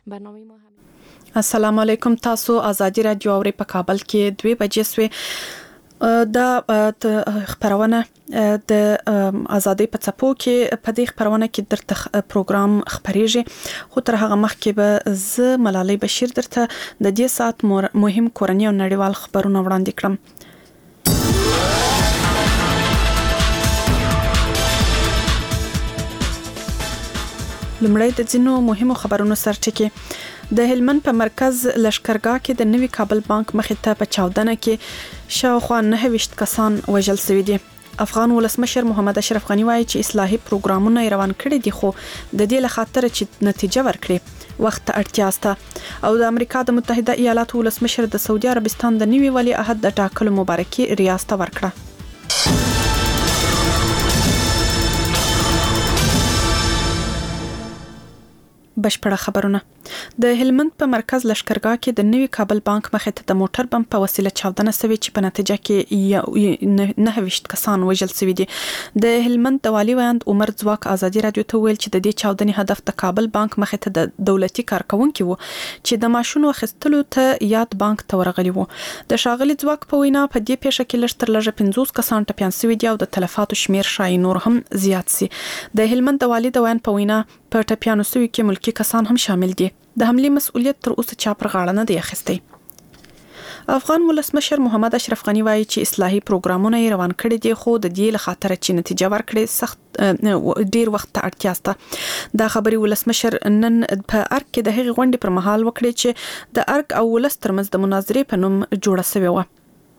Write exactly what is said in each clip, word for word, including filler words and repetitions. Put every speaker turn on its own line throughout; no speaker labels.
برنامه ما هم
السلام علیکم. تاسو آزادي رادیو اوري په کابل کې دوه بجې سوې د خبرونه د آزادۍ په څپو کې په دې خبرونه کې درته پروګرام خبريږي خو تر هغه مخکې به ز ملالۍ بشیر درته د دې سات مهم کورنۍ او نړیوال خبرونه وړاندې کړم. لمړی د ځینو مهمو خبرونو سرټکی. د هلمند په مرکز لشکرګاه کې د نوي کابل بانک مخې ته په چاودنه کې شاوخوا نه ویشت کسان وژل شوي دي. افغان ولسمشر محمد اشرف غنی وایي چې اصلاحي پروګرامونه روان کړي دي خو د دې لخاطر چې نتیجه ورکړي وخت اړتیا سته. او د امریکا د متحده ایالاتو ولسمشر د سعودي عربستان د نوي ولی عهد د ټاکلو مبارکي ریاست ورکړه. بشپړه خبرونه. د هلمند په مرکز لشکرګاه کې د نوي کابل بانک مخې ته د موټر بم په وسیله چاودنه شوې چې په نتیجه کې نه ویشت کسان وژل شوي دي. د هلمند د والي ویاند عمر ځواک آزادي رادیو ته ویل چې د دې چاودنې هدف د کابل بانک مخې ته د دولتي کارکونکو وو چې د ماشونو اخیستلو ته یاد بانک ته ورغلي وو. د شاغلي ځواک په وینا په دې پیښه کې لږ تر لږه پنځوس کسان ټپيان شوي دي او د تلفاتو شمیر شای نور هم زیات سي. د هلمند د والي د ویاند په وینا په ټپيانو شوي کې ملکی کسان هم شامل دي. د حمله مسؤلیت تر اوسه چا پر غاړه نه دی اخیستی. افغان ولسمشر محمد اشرف غنی وایي چې اصلاحي پروګرامونه روان کړي دي خو د دې لخاطر چې نتیجه ورکړي سخت ډیر وخت ته اړتیا سته. دا خبري ولسمشر نن په ارګ کې د هغې غونډې پر مهال وکړي چې د ارګ او ولس ترمنځ د مناظرې په نوم جوړه شوې و.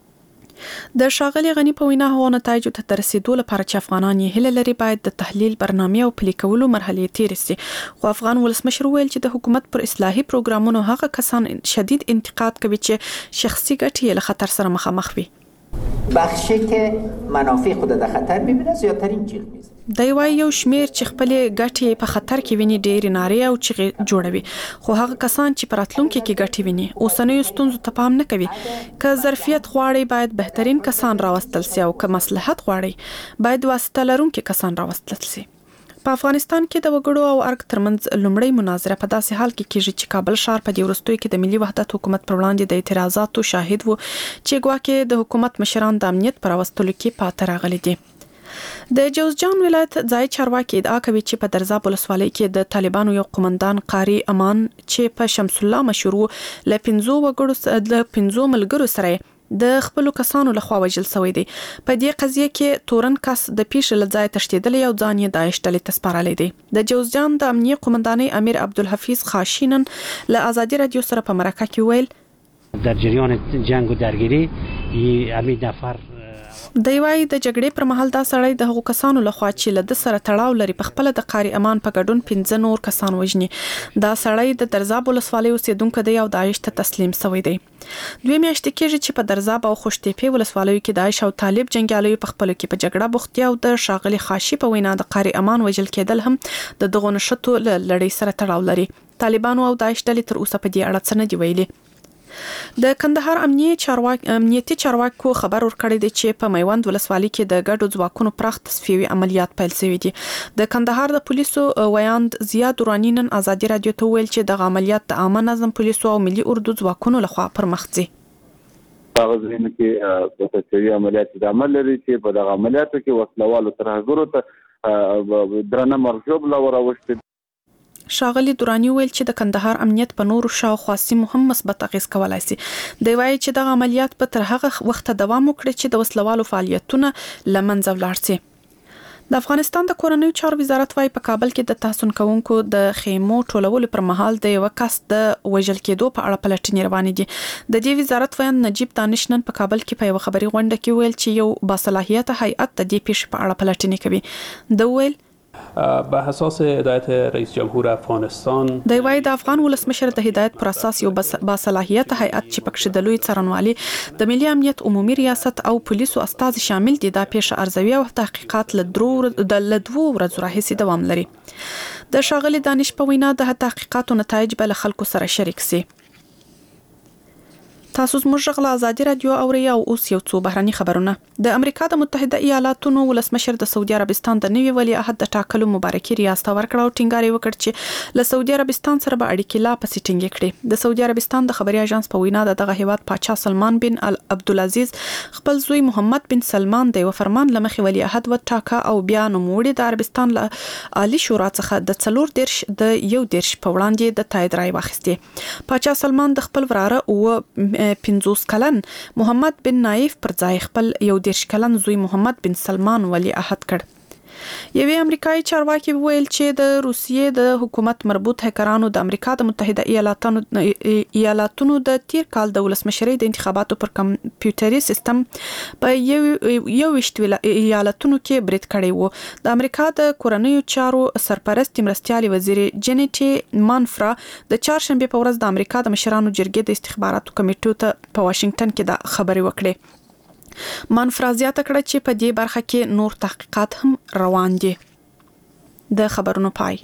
د شاغلي غنی په وینا هغه نتایج ته تر رسیدو لپاره چې افغانان یې هله لري باید د تحلیل برنامه او پلي کولو مرحله تیر سي. خو افغان ولسمشر ویل چې د حکومت پر اصلاحي پروګرامونو هغه کسان شدید انتقاد کوي چې شخصي ګټې له خطر سره مخامخ وي.
بخشی که منافع خود در خطر میبینه زیادترین جیغ میزنه.
دی وای یو شمیر چې خپل ګټې په خطر کې ویني ډېر ناري او چې جوړوي خو هغه کسان چې پراتلونکو کې ګټې ویني اوسنۍ ستونزو ته پام نه کوي. که ظرفیت غواړي باید بهترین کسان راوستل سي او که مصلحت غواړي باید واسطه لرونکي کسان راوستل سي. په افغانستان کې د وګړو او ارګ ترمنځ لومړی مناظره په داسې حال کې کېږي چې کابل ښار په دې وروستیو کې د ملي وحدت حکومت پر وړاندې د اعتراضاتو شاهد وو چې ګواکې د حکومت مشران د امنیت پر راوستلو کې پاتې راغلي دي. د جوزجان ولایت ځای چارواکي ادعا کوي چې په درزاب ولسوالۍ کې د طالبانو یو قومندان قاری امان چې په شمس الله مشهور ل پنځو وګړو د پنځو ملګرو سره د خپل کسانو لخوا وژل شوی دی. په دې قضیه کې تورن کس د پیښې لځای تشدیدل یو ځان یې داعش ډلې ته سپارلی دی. د جوزجان د امنیه قومندانۍ امیر عبدالحفیظ خاشینن له آزادي رادیو سره په مرکه کې ویل
در جریان جنگ و درگیری همین نفر
دی وای د جګړې پر مهال دا سړی د هغو کسانو لخوا چې له د سره تړاو لري په خپل د قاری امان په ګډون پنځه نور کسان وژني. دا سړی د درزاب ولسوالۍ اوسیدونکو دی او داعش ته تسلیم شوی دی. دوی میاشتې کېږي چې په درزاب او خوشتېپې ولسوالیو کې داعش او طالب جنگیالیو په خپل کې په جګړه بوخت دي او د شاغلي خاشي په وینا د قاری امان وژل کېدل هم د دغه نشټو لړۍ سره تړاو لري. طالبانو او داعش ډلې تر اوسه په دې اړه څه نه دی ویلي. د کندهار امنیتي چارواکي امنیتي چارواکو خبر ورکړی دی چې په میوند ولسوالۍ کې د ګډو ځواکونو پراخ تصفیوي عملیات پیل شوي دي. د کندهار د پولیسو ویاند زیاد دورانی نن آزادي رادیو ته ویل چې د عملیات د عامه نظم پولیسو او ملي اردو ځواکونو لخوا پر مخ ځي.
هغه ځینې کې د تصفیوي عملیات د عمل لري چې په دغه عملیاتو کې وسلوالو ترهګرو ته درنه مرجوب لور اوشته.
شاغلي دورانی ویل چې د کندهار امنیت په نورو شاوخوا سیمو هم مثبت اغیز کولای شي. دی وایي چې د عملیات په تر هغه وخت دوام وکړي چې د وسلوالو فعالیتونه لمنځه ولاړ شي. د افغانستان د کورنیو چارو وزارت وايي په کابل کې د تحسن کوونکو د خیمو ټولولو پر مهال د یو کس د وژل کېدو په اړه پلټنې روانې دي. د دې وزارت ویاند نجیب دانش نن په کابل کې په یو خبري غونډه کې ویل چې یو باصلاحیته هیئت د دې پیښې په اړه پلټنې کوي. د ویل
به اساس هدایت رئیس جمهور افغانستان
د وای د افغان ولسمشر د هدایت پر اساس یو باصلاحیت هیئت چې پکښ د لوی څارنوالي د ملي امنیت عمومي ریاست او پولیسو استاد شامل دي د پیښه ارزوي او تحقیقات له درو د لدوو ورځو راهیسې دوام لري. د شاغلي دانش په وینا د تحقیقاتو نتایج به له خلکو سره شریک سي. تاسو زموږ غلا ازادي رادیو اوري او اوس یو څو بهرني خبرونه. د امریکا د متحده ایالاتونو ولسمشر د سعودي عربستان د نوي ولی عهد د ټاکلو مبارکي ریاست ورکړه او ټینګار وکړ چې له سعودي عربستان سره به اړیکې لا پسې ټینګې کړي. د سعودي عربستان د خبري اژانس په وینا دغه هیواد پاچا سلمان بن عبدالعزيز خپل زوی محمد بن سلمان د یو فرمان لمخې ولی عهد وټاکه او بیا نوموړي د عربستان له عالی شورا څخه د څلور دیرش د یو دیرش په وړاندې د تایید رای واخیسته. پاچا سلمان د خپل وراره او پنځوس کلن محمد بن نایف پر ځای خپل یو دیرش کلن زوی محمد بن سلمان ولی عهد کړ. یوې امریکایي چارواکي وویل چې د روسیې د حکومت مربوط هکرانو د امریکا د متحده ایالاتونو ایالاتونو د تیر کال د ولسمشرۍ د انتخاباتو پر کمپیوټري سیستم په یو یو وشت ایالاتونو کې برید کړی وو. د امریکا د کورنیو چارو سرپرست مرستيالي وزیر جینیټي مانفرا د چهارشنبه په ورځ د امریکا د مشرانو جرګې د استخباراتو کمیټو ته په واشنگټن کې د خبري وکړې. مانفرا زیاته کړه چې په دې برخه کې نور تحقیقات هم روان دي. د خبرونو پای.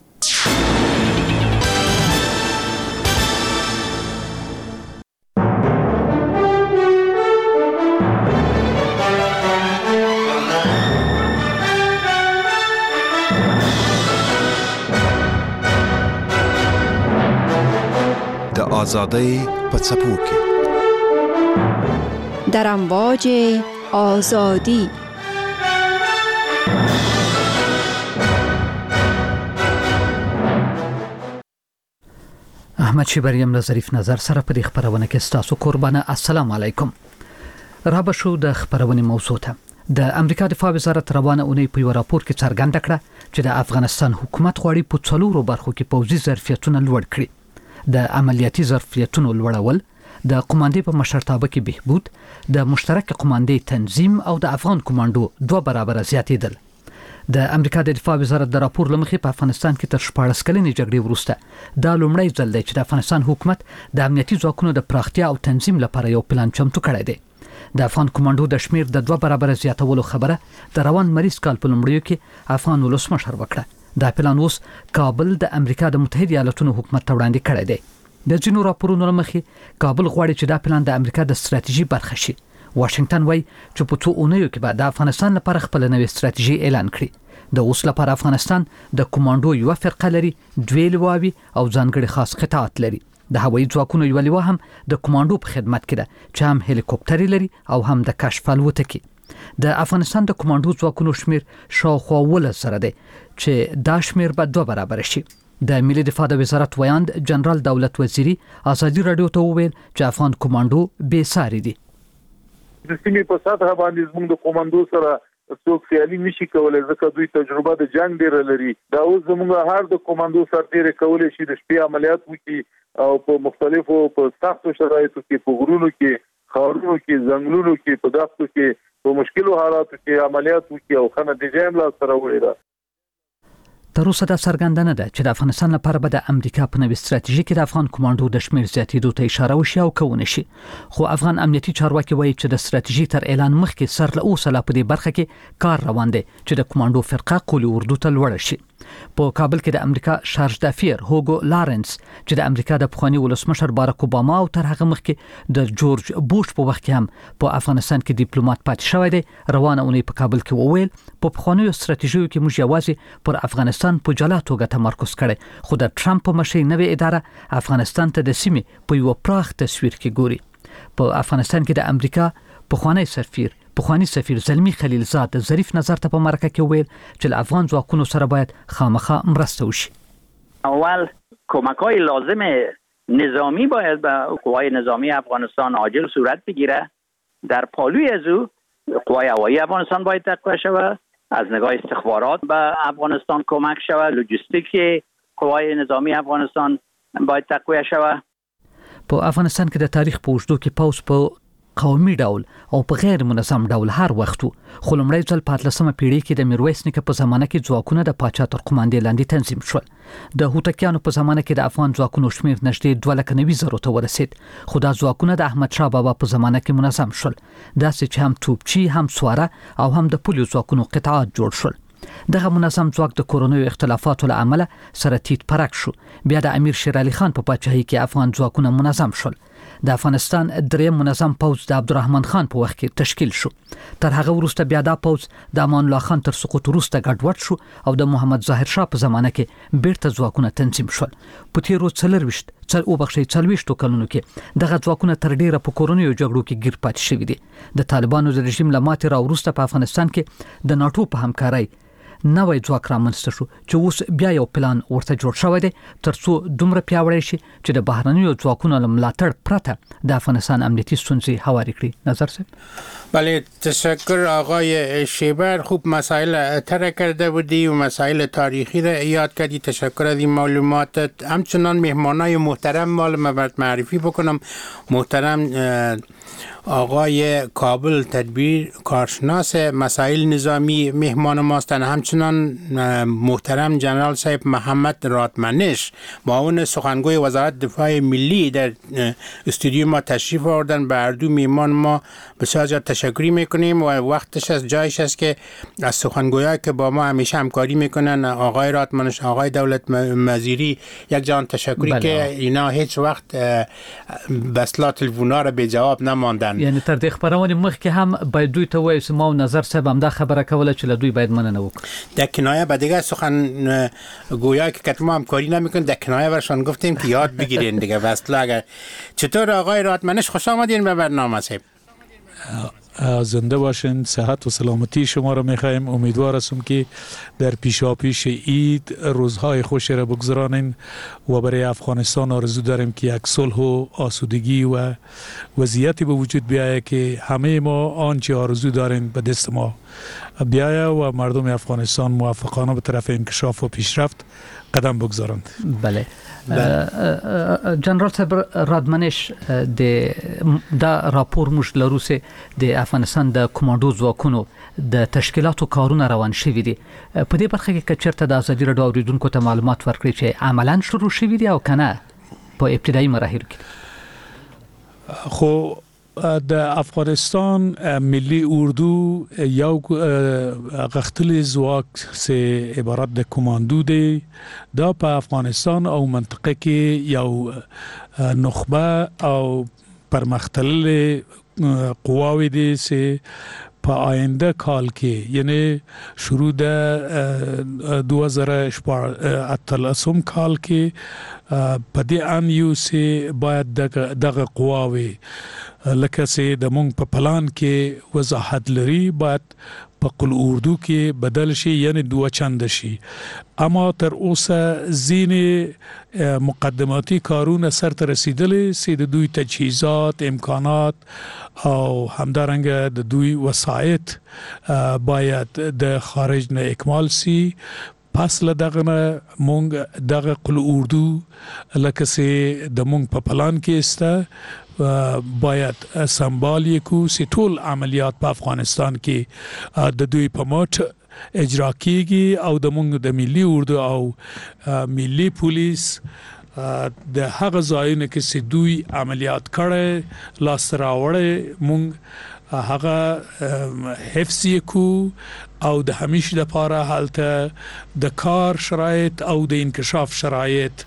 د آزادۍ په څپو کې
در امواج آزادی.
احمد شیبریم له ظریف نظر سره په دې خبرونه کې ستاسو قربانه. السلام علیکم. را به شو د خبرونه موضوع ته د امریکا دفاع وزارت روانه اونۍ په یو راپور کې څرګنده کړه چې د افغانستان حکومت غواړي په څلورو برخو کې پوځي ظرفیتونه لوړ کړي. د عملیاتي ظرفیتونو لوړول، د قوماندې په مشرتابه کې بهبود، د مشترک قوماندې تنظیم او د افغان کمانډو دوه برابر زیاتېدل. د امریکا د دفاع وزارت د راپور لمخې په افغانستان کې تر شپاړس کلنې جګړې وروسته دا لومړی ځل دی چې د افغانستان حکومت د امنیتي ځواکونو د پراختیا او تنظیم لپاره یو پلان چمتو کړی دی. د افغان کمانډو د شمیر د دوه برابر زیاتولو خبره د روان مریض کال په لومړیو کې افغان ولسمشر وکړه. دا پلان اوس کابل د امریکا د متحده ایالاتونو حکومت ته وړاندې کړی دی. د ځینو راپورونو لمخې کابل غواړي چې دا پلان د امریکا د ستراتیژي برخه شي. واشنگټن وایي چې په څو اونیو کې به د افغانستان لپاره خپل نوې ستراتیژي اعلان کړي. د اوس لپاره افغانستان د کمانډو یو فرقه لري، دوی لواوي او ځانګړي خاص قطاعات لري. د هوایي ځواکونو یو لوا هم د کمانډو په خدمت کې ده چې هم هلیکوپټر لري او هم د کشف الوتکې. د افغانستان د کمانډو ځواکونو شمیر شاوخوا ولس سره دی چې دا شمیر به دوه برابر شي. د ملي دفاع د وزارت ویاند جنرال دولت وزیری ازادي رادیو ته وویل چې افغان کمانډو بې ساري دي.
د سیمې په سطح باندې زموږ د کمانډو سره څوک سیالي نشي کولای ځکه دوی تجربه د جنگ ډیره لري. دا اوس زموږ هر د کمانډو سرتیری کولای شي د شپې عملیات وکړي او په مختلفو په سختو شرایطو کې په غرونو کې، خاورونو کې، ځنګلونو کې، په دښتو کې په مشکلو حالاتو کې عملیات وکړي او خنه د جام لا سره وړي.
تر اوسه دا څرګنده نه ده چې د افغانستان لپاره به د امریکا په نوې ستراتیژي کې د افغان کمانډو د شمیر زیاتېدو ته اشاره وشي او کوونه شي. خو افغان امنیتي چارواکي وایي چې د ستراتیژي تر اعلان مخکې سر له اوسه لا په دې برخه کې کار روان دی چې د کمانډو فرقه قولي اردو ته لوړه شي. په کابل کې د امریکا شارج دافیر هوګو لارنس چې د امریکا د پخوانی ولسمشر باراک اوباما او تر هغه مخکې د جورج بوش په وخت کې هم په افغانستان کې ډیپلوماټ پاتې شوی دی، روانه اونۍ په کابل کې وویل په پخوانیو ستراتیژیو کې موږ یوازې پر افغانستان په جلا توګه تمرکز کړی، خو د ټرمپ په مشرۍ نوې اداره افغانستان ته د سیمې په یو پراخ تصویر کې ګوري. په افغانستان کې د امریکا پخوانی سفیر پخوانی سفیر زلمی خلیلزاد ظریف نظر ته په مرکه کې ویل چې له افغان ځواکونو سره باید خامخا مرسته وشي.
اول کمک‌های لازم نظامی باید به قوای نظامی افغانستان عاجل صورت بگیره. در پالوی از او قوای هوایی افغانستان باید تقویت شود، از نگاه استخبارات به افغانستان کمک شود، لوجستیک قوای نظامی افغانستان باید تقویت شود.
په افغانستان کې د تاریخ په اوږدو کې پوځ په قومي ډول او په غیر منظم ډول هر وخت خو لومړی ځل په اتلسمه پیړۍ کې د میرویس نیکه په زمانه کې ځواکونه د پاچا تر قوماندې لاندې تنظیم شول. د هوتکیانو په زمانه کې د افغان ځواکونو شمیر نږدې دوه لکه نوي زرو ته ورسید، خو دا ځواکونه د احمد شاه بابا په زمانه کې منظم شول، داسې چې هم توپچي، هم سواره او هم د پولیو ځواکونو قطعات جوړ شول. دغه منظم ځواک د کورونیو اختلافاتو له امله سره تیت پرک شو. بیا د امیر شیر علي خان په پاچاهۍ کې افغان ځواکونه منظم شول. د افغانستان دریم منظم پوځ د عبدالرحمن خان په وخت کې تشکیل شو. تر هغه وروسته بیا دا پوځ د امان الله خان تر سقوط وروسته ګډوډ شو او د محمد ظاهر شاه په زمانه کې بیرته ځواکونه تنظیم شول. په تیرو څلرويشت څل او بخښي څلويشتو کلونو کې دغه ځواکونه تر ډیره په کورونیو جګړو کې ګیر پاتې شوي دي. د طالبانو د رژیم لماتې را وروسته په افغانستان کې د ناتو په همکارۍ نوې ځواک رامنځته شو چې اوس بیا یو پلان ورته جوړ شوی دی ترڅو دومره پیاوړی شي چې د بهرنیو ځواکونو ملاتړ پرته د افغانستان امنیتي ستونزې هواري کړي. نظر صاحب.
بله تشکر آقای شیبر، خوب مسائل اطلاع کرده بودی و مسائل تاریخی را یاد کردی. تشکر از این معلوماتت. همچنان مهمانای محترم مال معرفی بکنم. محترم آقای کابل تدبیر کارشناس مسائل نظامی مهمان ماستن. همچنان محترم جنرال صاحب محمد رادمنش معاون سخنگوی وزارت دفاع ملی در استودیو ما تشریف آوردن. به هر دو میهمان ما بسیار زیاد تشکری میکنیم و وقتش از جایش است که از سخنگویایی که با ما همیشه همکاری میکنن، آقای رادمنش، آقای دولت مزیری، یک جان تشکری بله. که اینا هیچ وقت بسلا تلفونا را به جواب نماندن.
یعنی تر دې خبرونه مخکې هم باید دوی ته وایي ما نظر صاحب هم دا خبره کوله چې له دوی باید مننه وکړو.
در کنایه به دیگه سخن گویا که که ما همکاری نمیکنن، در کنایه برشان گفتیم که یاد بگیرین دیگه وصله. اگر چطور آقای رادمنش خوش آمدین به برنامه صاحب؟
زنده باشین، صحت و سلامتی شما را میخوایم. امیدوار هستم که در پیشاپیش عید روزهای خوشی را بگذرانیم و برای افغانستان آرزو داریم که یک صلح و آسودگی و وضعیتی به وجود بیاید که همه ما آنچه آرزو داریم به دست ما بیاید و مردم افغانستان موفقانه به طرف انکشاف و پیشرفت قدم بگذارند.
بله. جنرال صاحب رادمنش د دا راپور موږ لرو سه د افغانستان د کمانډو ځواکونو د تشکیلاتو کارونه روان شوي دي. په دې برخه کې کچرته د ازادي راډیو اوریدونکو ته معلومات ورکړي چې عملاً شروع شوي دي او کنه په ابتدایي مراحلو کې.
خو د افغانستان ملی اردو یو غختلی ځواک سه عبارت د کماندو دی. دا په افغانستان او منطقه کې یو نخبه او پرمختللې قواوی دی سه په آینده کال کې یعنی شروع د دو هزار اتلسم کال کې په دې ان یو سه باید دغه قواوی لکه سه د مونږ په پلان کې وضاحت لري باید په قل اردو کې بدل شي یعنی دوه چند شي. اما تر اوسه ځینې مقدماتی کارونه سرته رسیدلي سي د دوی تجهیزات، امکانات او همدارنګه د دوی وسایط باید د خارج نه اکمال سي. پس له دغه نه مونږ دغه قل اردو لکه سه د مونږ په پلان کې استه باید سمبال کو سی ټول عملیات په افغانستان کې د دوی په مټ اجرا کیږي او د مونږ د ملي اردو او ملي پولیس د هغه ځایونو کې سی دوی عملیات کړي لاس راوړي مونږ هغه حفظ کو او د همیشه لپاره حالته د کار شرایط او د انکشاف شرایط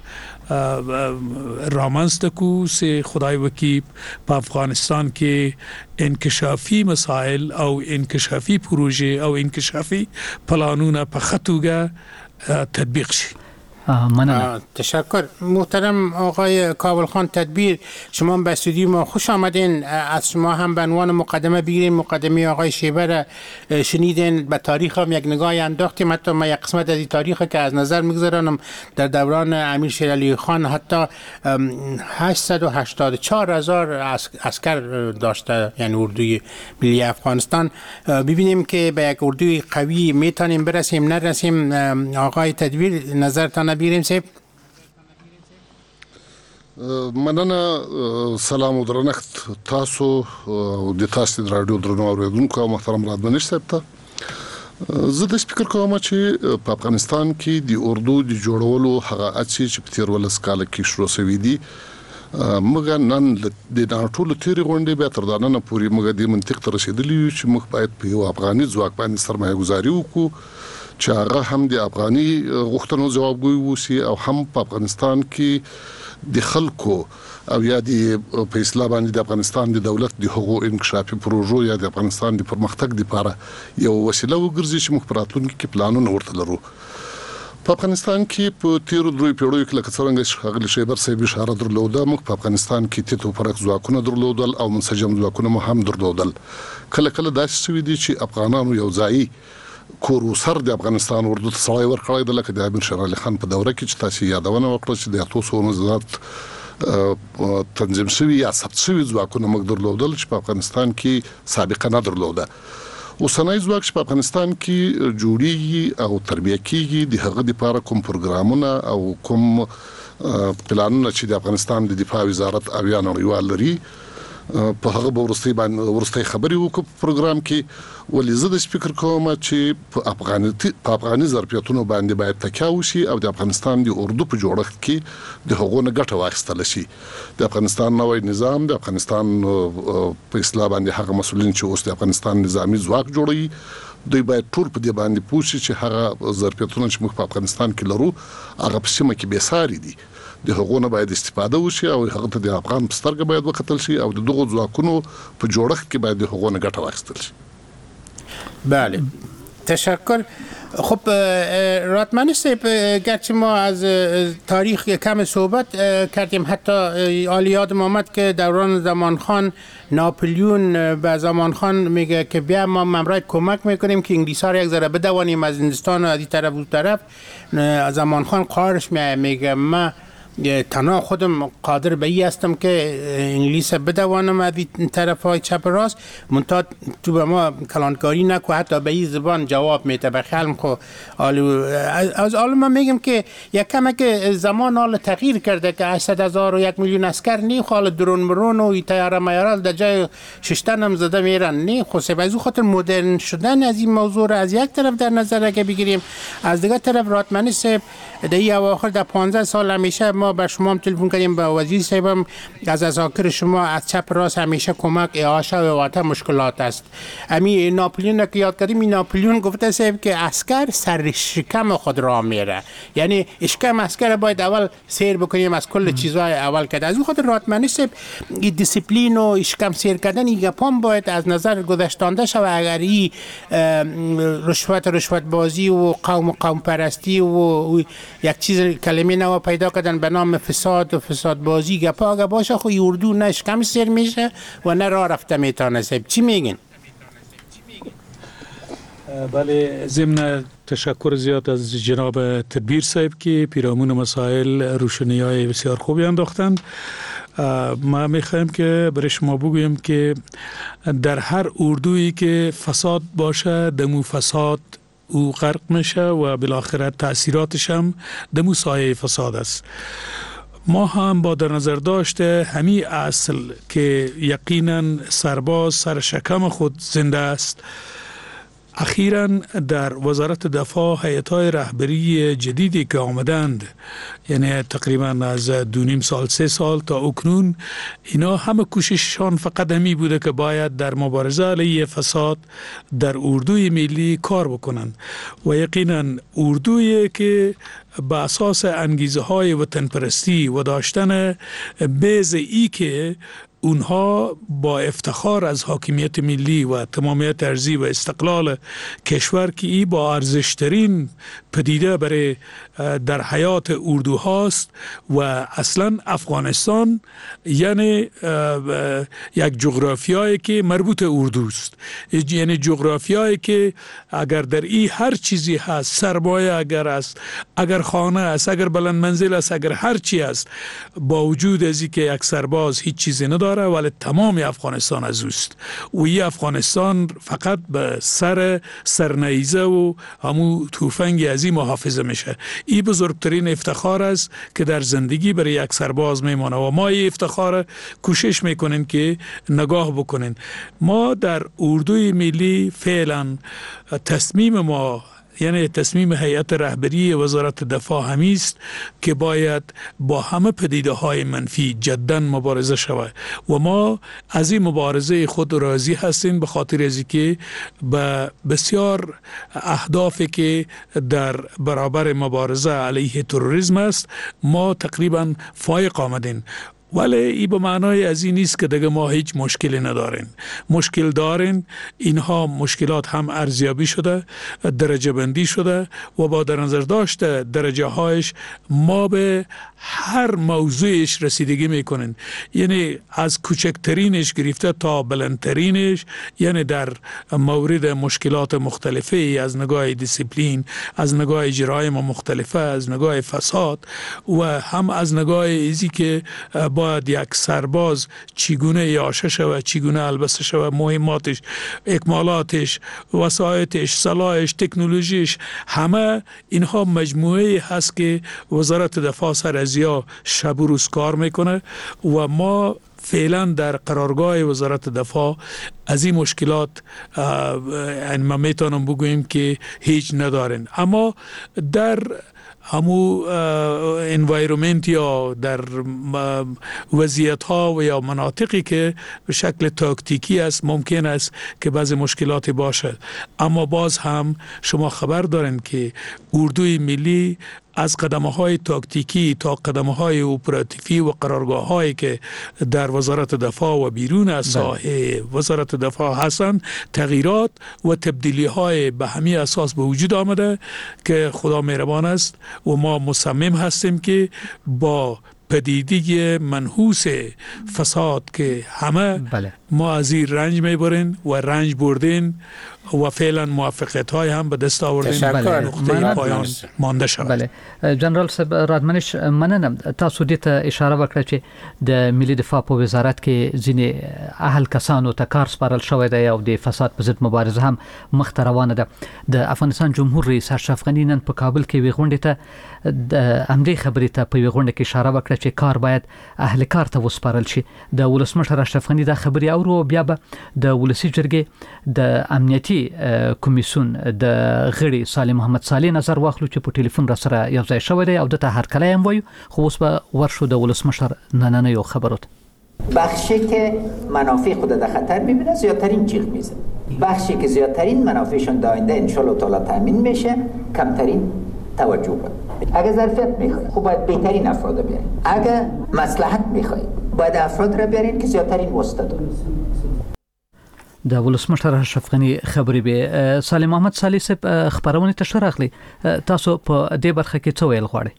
رامنځته کو سه خدای وکیل په افغانستان کې انکشافي مسائل او انکشافي پروژه او انکشافي پلانونه په خطوګه تطبیق شي.
مننه. تشکر. محترم آقای کابل خان تدبیر، شما به استودیو ما خوش آمدین. از شما هم به عنوان مقدمه بگیریم. مقدمه آقای شیبر شنیدین، به تاریخ هم یک نگاهی انداختیم. حتی ما یک قسمت از این تاریخ که از نظر میگذارم در دوران امیر شیر علی خان حتی هشتصد و هشتاد و چهار هزار عسکر داشته، یعنی اردوی ملی افغانستان. ببینیم که به یک اردوی قوی میتونیم برسیم نرسیم. آقای تدبیر نظرتان بیریم سیب.
مننه. سلام و درنښت تاسو او د تاسو د رادیو درنو اوریدونکو محترم رادمنش صاحب ته. زه د فکر کوم چې په افغانستان کې د اردو د جوړولو هغه اڅې چې په تیر ولس کال کې شروع شوې دي موږ نن د ټولو تیری غونډې به تر دا نن پورې موږ د منطق ته رسیدلی چې موږ باید په یو افغاني ځواک باندې سرمایه گذاري وکړو چې هغه هم د افغاني غوښتنو جوابګوی وسی او هم په افغانستان کې د خلکو او یا د په اصطلاح باندې د افغانستان د دولت د حقوقو انکشافي پروژو یا د افغانستان د پرمختګ لپاره یو وسیله وګرځي چې موږ پراتلونکو کې پلانونه ورته لرو. په افغانستان کې په تیرو درې پیړیو کې لکه څنګه ښاغلي شیبر صاحب اشاره درلوده، موږ په افغانستان کې تیتو فرق ځواکونه درلودل او منسجم ځواکونه مو هم درلودل. کله کله داسې شوي دي چې افغانانو یو ځایي کور سر د افغانستان اردو ته سړی ورکړی دی، لکه د امیر شیر علي خان په دوره کې چې تاسو یادونه وکړه چې د اتو سوو نظارت تنظیم شوي یا ثبت شوي ځواکونه موږ درلودل چې په افغانستان کې سابقه نه درلوده. اوسنۍ ځواک چې په افغانستان کې جوړیږي او تربیه کیږي د هغه لپاره کوم پروګرامونه او کوم پلانونه چې د افغانستان د دفاع وزارت او یا نړیوال لري په هغه ورستي باندې ورستي خبري وکړو پروګرام کې. ولې زه د فکر کوم چې په افغانستان په افغاني ظرفیتونو باندې باید تکیه وشي او د افغانستان د اردو په جوړښت کې د هغو نه ګټه واخیستل شي. د افغانستان نوی نظام د افغانستان په اصطلاح باندې هغه مسؤلین چې اوس د افغانستان نظامی ځواک جوړوي دوی باید ټول په دې باندې پوه شي چې هغه ظرفیتونه چې موږ په افغانستان کې لرو هغه په سیمه کې بېساري دي. د هغو نه باید استفاده وشي او هغه ته د افغان په سترګه باید وکتل شي او د دغو ځواکونو په جوړښت کې باید د هغو نه ګټه واخیستل شي.
بله، تشکر. خب راتمنی صاحب، گرچه ما از تاریخ کم صحبت کردیم، حتی آلیاد آمد که دوران زمانخان ناپلیون به زمانخان میگه که بیا ما ممرای کمک میکنیم که انگلیس ها رو یک ذره بدوانیم از هندوستان و از این طرف و طرف. زمانخان قارش میگه من تنها خودم قادر به این هستم که انگلیس بدوانم از این طرف های چپ راست، منتها تو به ما کلانکاری نکو، حتی به این زبان جواب میده به خلم خو. از حالا ما میگم که یک کمه که زمان حال تغییر کرده که هشتصد هزار و یک میلیون اسکر نی حال درون مرون و تیاره میارال در جای ششتن هم زده میرن نی خصوصا از اون خاطر مدرن شدن از این موضوع از یک طرف در نظر اگه بگیریم، از دیگه طرف راتمنی صاحب در این اواخر در پانزده سال همیشه ما به شما هم تلفن کردیم، به وزیر صاحبم از اذاکر شما از چپ راست همیشه کمک اعاشه و واته مشکلات است. امی ناپلیون که یاد کردیم، این ناپلیون گفته صاحب که عسکر سر شکم خود را میره، یعنی شکم عسکر باید اول سیر بکنیم از کل چیزهای اول کرد. از اون خاطر راتمنی صاحب این دیسیپلین و شکم سیر کردن این گپام باید از نظر گذشتانده شود. اگر این رشوت رشوت بازی و قوم قوم پرستی و یک چیز کلمه نو پیدا کردن به نام فساد و فساد بازی گپا اگه باشه خو اردو نه شکم سیر میشه و نه راه رفته میتونه. صاحب چی میگین؟
بله، ضمن تشکر زیاد از جناب تدبیر صاحب که پیرامون مسائل روشنی‌های بسیار خوبی انداختند. ما میخوایم که برای شما بگویم که در هر اردویی که فساد باشه دمو فساد او غرق میشه و بالاخره تأثیراتش هم دمو سایه فساد است. ما هم با در نظر داشته همین اصل که یقینا سرباز سر شکم خود زنده است، اخیراً در وزارت دفاع هیئت‌های رهبری جدیدی که آمدند، یعنی تقریباً از دو نیم سال سه سال تا اکنون، اینا همه کوشششان فقط همی بوده که باید در مبارزه علیه فساد در اردوی ملی کار بکنند و یقیناً اردویی که با اساس انگیزه های وطن پرستی و داشتن بیض ای که اونها با افتخار از حاکمیت ملی و تمامیت ارضی و استقلال کشور که ای با ارزشترین پدیده برای در حیات اردو هاست و اصلا افغانستان یعنی یک جغرافیایی که مربوط اردوست، یعنی جغرافیایی که اگر در ای هر چیزی هست، سرمایه اگر است، اگر خانه است، اگر بلند منزل است، اگر هر چی است، با وجود از این که یک سرباز هیچ چیزی نداره ولی تمام افغانستان از اوست و این افغانستان فقط به سر سرنیزه و همو توفنگ از این محافظه میشه. این بزرگترین افتخار است که در زندگی برای یک سرباز میمانه و ما این افتخار کوشش میکنیم که نگاه بکنین. ما در اردوی ملی فعلا تصمیم ما یعنی تصمیم هیئت رهبری وزارت دفاع همی است که باید با همه پدیده های منفی جدا مبارزه شود و ما از این مبارزه خود راضی هستیم، به خاطر از که به بسیار اهدافی که در برابر مبارزه علیه تروریسم است ما تقریبا فایق آمدیم. ولی این به معنای از این نیست که دیگه ما هیچ مشکلی نداریم. مشکل داریم، اینها مشکلات هم ارزیابی شده، درجه بندی شده و با در نظر داشته درجه هایش ما به هر موضوعش رسیدگی میکنیم، یعنی از کوچکترینش گرفته تا بلندترینش، یعنی در مورد مشکلات مختلفه از نگاه دیسیپلین، از نگاه جرایم مختلفه، از نگاه فساد و هم از نگاه ایزی که باید یک سرباز چگونه یاشه شود، چگونه البسه شود، مهماتش، اکمالاتش، وسایتش، سلاحش، تکنولوژیش، همه اینها مجموعه هست که وزارت دفاع سر ازیا شب و روز کار میکنه و ما فعلا در قرارگاه وزارت دفاع از این مشکلات ما میتونم بگوییم که هیچ ندارن. اما در همو انوایرومنت یا در وضعیت ها و یا مناطقی که به شکل تاکتیکی است ممکن است که بعضی مشکلاتی باشد، اما باز هم شما خبر دارین که اردوی ملی از قدمه های تاکتیکی تا قدمه های اپراتیفی و قرارگاه هایی که در وزارت دفاع و بیرون از ساحه وزارت دفاع هستند تغییرات و تبدیلی های به همین اساس به وجود آمده که خدا مهربان است و ما مصمم هستیم که با پدیده منحوس فساد که همه بله. ما از این رنج میبرین و رنج بردین و فعلا موفقیت های هم به دست آوردین، نقطه پایان مانده شود.
بله جنرال صاحب رادمنش مننم. تاسو دې ته اشاره وکړه چې د ملي دفاع په وزارت کې ځینې اهل کسانو ته کار سپارل شوی دی او د فساد په ضد مبارزه هم مخ ته روانه ده. د افغانستان جمهور رئیس اشرف غني نن په کابل کې وی غونډه ته د امدی خبرې ته په وی غونډه کې اشاره وکړه چې کار باید اهل کار ته وسپارل شي. د ولسمشر اشرف غني دا خبرې اورو بیا به د ولسی جرګې د امنیتي کمیسیون د غړي صالح محمد صالح نظر واخلو چې په ټلیفون را سره یو ځای شوی دی او د ته هر کله هم وایو، خو اوس به ورشو د ولسمشر نننه یو خبرات.
بخشی که منافع خود در خطر میبینه زیادترین جیغ میزن، بخشی که زیادترین منافعشون در آینده انشالله تعالی تامین میشه کمترین توجه کنه. اگه ظرفیت میخواید خب باید بهترین افراد بیارین، اگه مصلحت میخواید باید افراد را بیارین که زیادترین واسطه دارن.
د ولسمشر اشرف غني خبرې به صالح محمد صالح صاحب خبرونه تشر اخلي. تاسو په دې برخه کې څه ویل غواړئ؟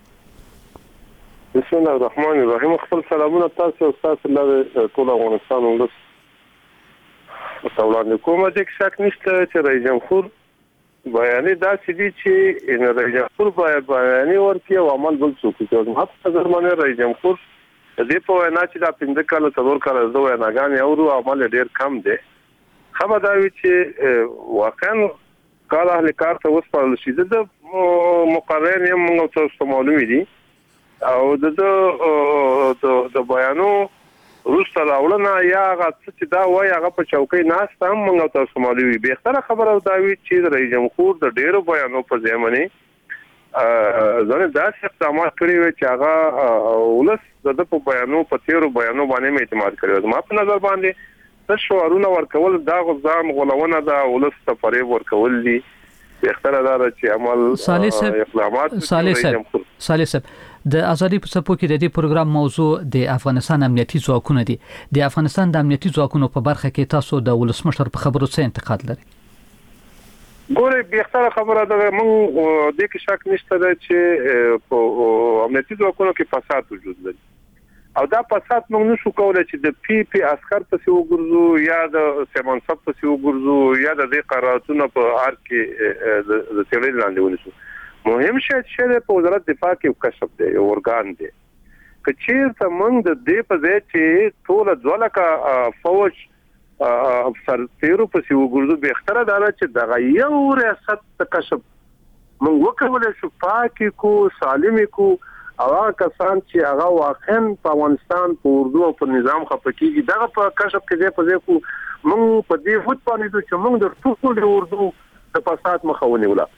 بسم الله الرحمن الرحیم. خپل سلامونه تاسو او تاسو له ټول افغانستان ولس وړاندې کوم. د شک نشته چې رئیس جمهور بیانې داسې دي چې ان رئیس جمهور باید بیانې ورکړي او عمل بل څوک کوي. په نظر باندې رئیس جمهور دې په وینا چې دا پنځه کاله څلور کاله زه ویناګانې اورو عمل ډیر کم دی. خبر دا وی چې واقعا کار اهل کار ته وسپارل شي د مقرر یې موږ تاسو معلومي دي او د د بیانو روسته راولنه یا هغه چې دا وایي هغه په چوکۍ ناست هم موږ تاسو معلومي. بهتره خبره دا وی چې رئیس جمهور د ډیرو بیانو په ځمانه ځنه داسې اقدامات کړی وي چې هغه ولس د په بیانو په تیرو بیانو باندې اعتماد کړی. ما په نظر باندې د شوارونه ورکول دا غوځام غولونه دا ولس ته فریب ورکول دي. بهتره دا چې عمل اقدامات
صالح صاحب صالح صاحب د ازادي په سپو کې د دې پروګرام موضوع د افغانستان امنیتي ځواکونه دي. د افغانستان د امنیتي ځواکونو په برخه کې تاسو د ولسمشر په خبرو څه انتقاد لرئ؟
ګوره بهتره خبره ده، موږ د کې شک نشته چې په امنیتي ځواکونو کې فساد وجود لري او دا فساد موږ نشو کولای چې د پی پی عسكر پسې وګرځو یا د سیمانصب پسې وګرځو یا د دې قراراتونو په اړه کې د سیړې لاندې ونیسو. مهم شی چې په وزارت دفاع کې کشف دی یو ارګان دی که چیرته موږ د دې په ځای چې ټول ځلکه فوج افسر تیرو پسې وګرځو بهتره دا چې دغه یو ریاست کشف موږ وکولای شو پاکي کو سالمي کو او هغه کسان چې هغه واقعا په افغانستان په اردو او په نظام خپکیږي دغه په کشف کې ځای په ځای کو موږ په دې فوت باندې چې موږ د ټول اردو د فساد مخه ونیوله.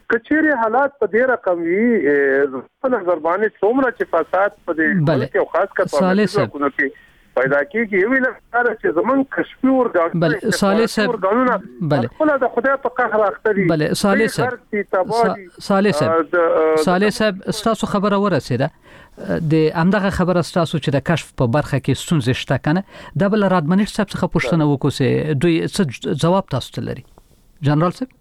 کچېره حالات په دې رقم وي په نظر باندې څومره چې فساد په دې ملک او خاص کر په ملکونو کې پیدا کیږي یو لپاره چې زمون کشفي ورګان
بل صالح صاحب بل
خپل د خدای په قهر اختري
بل صالح صاحب صالح صاحب صالح صاحب تاسو خبره ورسېده د امدغه خبره تاسو چې د کشف په برخه کې ستونزې شته کنه د بل رادمنټ صاحب څخه پوښتنه وکړو چې دوی څه جواب تاسو ته لري جنرال صاحب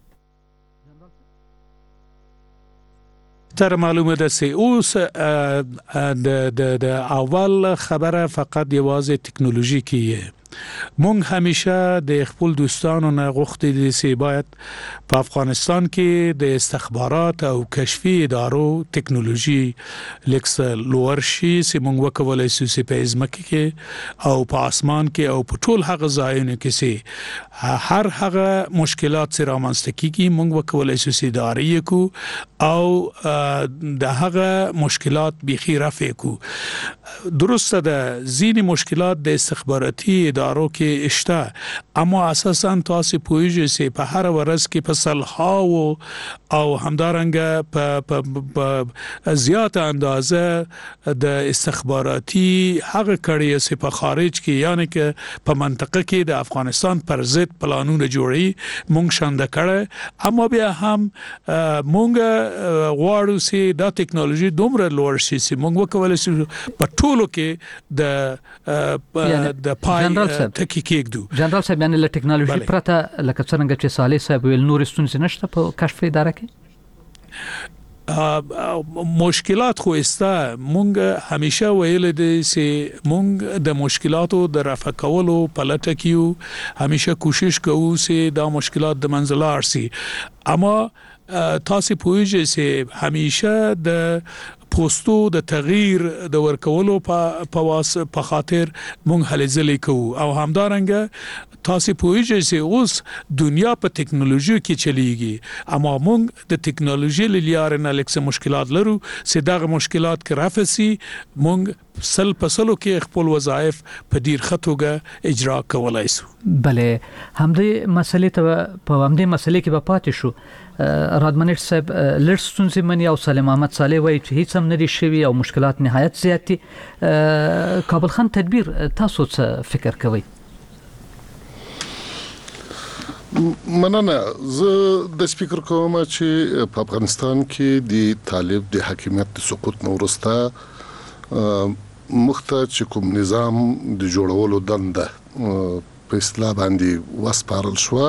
تر معلومه ده سه اوس د د د اول خبره فقط یوازې ټکنالوژیکیه مونږ همیشه د خپل دوستانو نه غوښتي دي چې باید په افغانستان کې د استخبارات او کشفي ادارو ټکنالوژي لکس لوړ شي چې مونږ وکولای شو چې په ځمکه کې او په اسمان کې او په ټول هغه ځایونو کې چې هر هغه مشکلات چې رامنځته کیږي مونږ وکولای شو چې ادارې کو او د هغه مشکلات بيخي رفع کو درسته ده ځینې مشکلات د استخباراتي ادارو کې اشته اما اساسا تاسو پوهیږئ چې په هر ورځ کې په سلهاو او همدارنګه په په زیاته اندازه د استخباراتي هغه کړي چې په خارج کې یعنی کې په منطقه کې د افغانستان پر ضد پلانونه جوړي مونږ شاند کړه اما بیا هم مونږ غواړو چې دا ټکنالوژي دومره لوړ شي چې مونږ وکولای شو په ټولو کې د د پای ټکی کېږدو
جنرال صاحب یعنی له ټکنالوژي پرته لکه څنګه چې صالح صاحب ویل نور ستونزې نشته په کشف اداره کې
مشکلات خو استه مونږ همیشه ویل دي چې مونږ د مشکلاتو د رفع کولو په لټه کې همیشه کوشش کوو چې دا مشکلات د منځ لاړ شي اما تاسو پوهیږئ چې همیشه د پوسټو د تغییر د ورکولو په په په خاطر مونږ هلې ځلې کوو او همدارنګه تاسو پوهیږئ چې اوس دنیا په ټکنالوژي کې چلیږي اما مونږ د ټکنالوژي لپاره نه لکه مشکلات لرو چې دغه مشکلات کې رافع سي مونږ سل پسلو کې خپل وظایف په ډیر خطوګه اجرا کولای شو
بله همدې مسلې ته په همدې مسلې کې به پاتې شو رادمنټ صاحب لړستون زمنی او سلیم احمد صالح وایي چې هیڅ هم نه دي شوی او مشکلات نهایت زیات دي کابل خان تدبیر تاسو څه فکر کوئ
مننه زه د سپیکر کوم چې په افغانستان کې د طالب د حاکمیت د سقوط نو ورسته مخته چې کوم نظام د جوړولو دنده په اصطلاح باندې وسپارل شو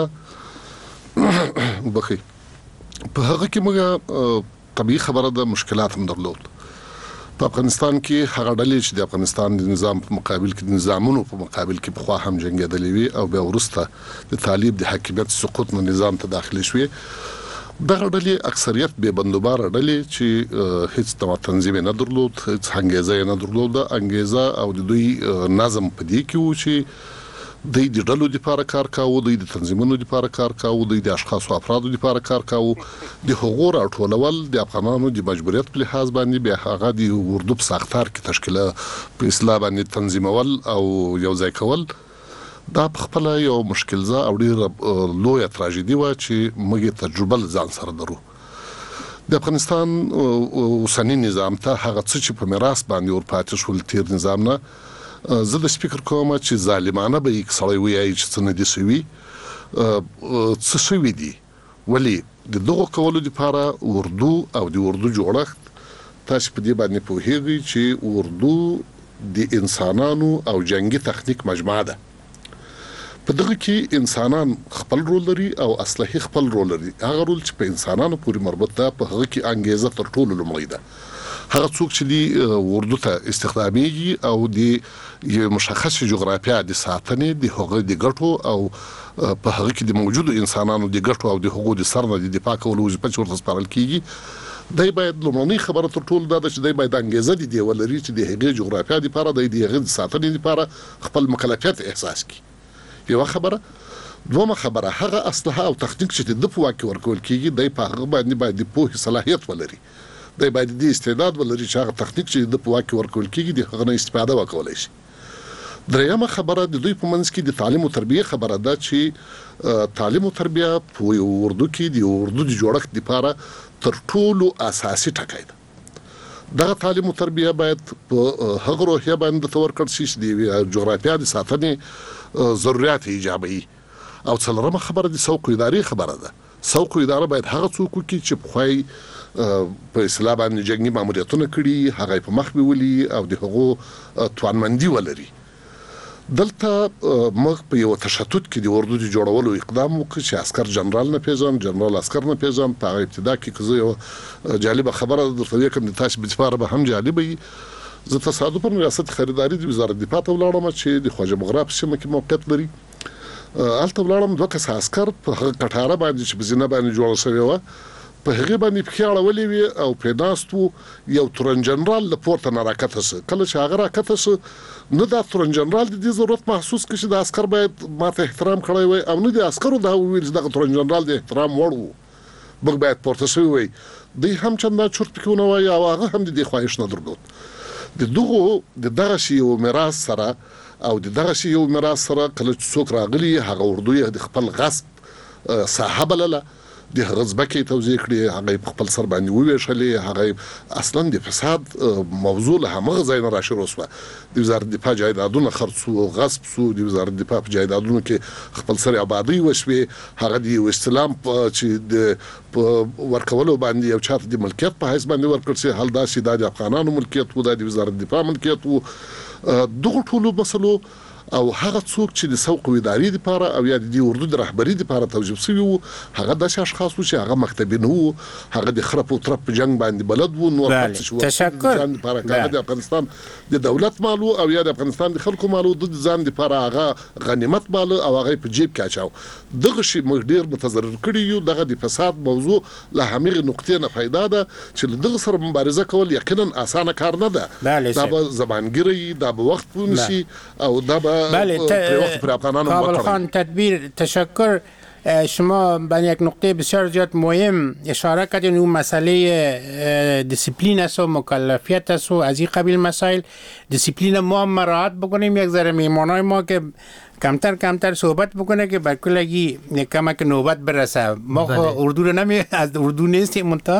بخي په هغه کې موږ طبيعي خبره ده مشکلات هم درلود په افغانستان کې هغه ډلې چې د افغانستان د نظام په مقابل کې د نظامونو په مقابل کې په خوا هم جنگیدلې وي او بیا ورسته د طالب د حاکمیت سقوط نو نظام ته داخلي شوې دغه ډلې اکثریت به بندوبار ډلې چې هیڅ تم تنظیم نه درلود هیڅ انګیزه نه درلود انګیزه او د دوی نظم په دې کې و چې د دې ډلو لپاره کار کاوه د دې تنظیمونو لپاره کار کاوه د دې اشخاص او افرادو لپاره کار کاوه د حقوق او ټولول د افغانانو د مجبوریت په لحاظ باندې به هغه د اردو په ساختار کې تشکیله په اصطلاح باندې تنظیمول او یو ځای کول دا په خپل یو مشکلزه او ډیر لوی تراژیدي و چې موږ تجربه ځان سره درو د افغانستان اوسنی نظام ته هغه څه چې په میراث باندې ورپاتې شول تیر نظام نه زه د سپیکر کوم چې ظالمانه به یک سړی وایي چې څه نه دي شوي څه شوي دي ولی د دغه کولو لپاره اردو او د اردو جوړښت تاسو په دې باندې پوهیږئ چې اردو د انسانانو او جنگي تخنیک مجموعه ده په دغه کې انسانان خپل رول لري او اصلي خپل رول لري هغه رول چې په انسانانو پورې مربوط ده په هغه کې انګیزه تر ټولو لومړی ده هغه څوک چې دی اردو ته استخداميږي او د یو مشخص جغرافیه د ساتنې د هغه د ګټو او په هغه کې د موجودو انسانانو د ګټو او د حقوقو د سرنه د دفاع کولو وظیفه ورته سپارل کیږي دای باید لومړنی خبره تر ټولو دا چې دای باید انګیزه دي دی ولري چې د هغه جغرافیه لپاره د هغه ساتنې لپاره خپل مکلفیت احساس کړي یو خبره دومره خبره هغه اصله او تخنیک چې د په واقع ورکول کیږي دای په هغه باندې باید د پوهې صلاحیت ولري د باید د استعداد ولري چې هغه تخنیک چې د په واقع ورکول کیږي د هغه نه استفاده وکولای شي درېمه خبره د دوی په منځ کې د تعلیم او تربیه خبره ده چې تعلیم او تربیه په اردو کې د اردو د جوړښت لپاره تر ټولو اساسي ټکی ده. دغه تعلیم او تربیه باید په هغه روحیه باندې تورکړ شي چې د جغرافیه د ساتنې ضرورت ایجابوي. او څلورمه خبره د سوق ادارې خبره ده. سوق اداره باید هغه څوک وکړي چې په خوای په اصطلاح باندې جنگي ماموریتونه کړي هغه په مخ بیولي او د هغو توانمندي ولري. دلته موږ په یو تشتت کې د اردو د جوړولو اقدام وکړ چې عسكر جنرال نه پیژن جنرال عسكر نه پیژن. په ابتدا کې که یو جالبه خبره درته کوم د تاسو په اړه به هم جالبه وي. زه تصادفاً ریاست خریداري د وزارت دفاع ته ولاړم چې د خواجه بغرا په سیمه کې موقعیت لري. الته ولاړم دوه کس عسكر په کټاره باندې چې په زینه باندې جوړ شوی و په هغه باندې پخې اړولې وي او په ناستو یو تورن جنرال له پورته نه راکته سه. کله چې هغه راکته سه نه دا تورن جنرال د دې ضرورت محسوس کړي چې د عسكر باید ماته احترام کړی وي او نه د عسكرو دا ویل چې د تورن جنرال د احترام وړ وو. موږ باید پورته شوی وي. دوی هم چنده چورت پکونه وای او هغه هم د دې خواهش نه درلود. د دغه د دغه شی او میراث سره او د دغه شی یو میراث سره کله چې څوک راغلی هغه اردو یې د خپل غصب صاحب لاله د غصبکه توزیع کړي هغه خپل سر باندې وویشلې هغه اصلا د فساد موضوع له هغه ځای نه راشي وسوه. د وزارت دفاع جایدادونه خرڅو غصب سو د وزارت دفاع په جایدادونو کې خپل سر آبادی وشوي هغه د استلام چې د ورکولو باندې یو چاته د ملکیت په حساب باندې ورکړل شي حل دا چې د افغانانو ملکیت وو د وزارت دفاع ملکیت وو. دغه ټولو مسلو او هغه څوک چې د سوق ادارې لپاره او یا د اردو د رهبری لپاره توجیه شوی وو هغه د اشخاص چې هغه مکتبي نه وو هغه د خرپ او ترپ جنگ باندې بلد وو نو
تشکر
د افغانستان د دولت مالو او یا د افغانستان د خلکو مالو د ځان لپاره هغه غنیمت مالو او هغه په جیب کې اچاو. دغه شی موږ ډیر متضرر کړی یو. دغه د فساد موضوع له همغه نقطې نه फायदा ده چې دغه سره مبارزه کول یقینا اسانه کار نه ده. دا به زبانګری دا به وخت ونیسي او دا
بله کابل خان تدبیر تشکر. شما به یک نقطه بسیار زیاد مهم اشاره کردین اون مسئله دیسیپلین است و مکلفیت است و از این قبیل مسائل دیسیپلین ما هم مراعات بکنیم. یک ذره میهمانای ما که کمتر کمتر صحبت بکنه که برکلگی کمک نوبت برسه. ما اردو رو نمی از اردو نیستیم منتها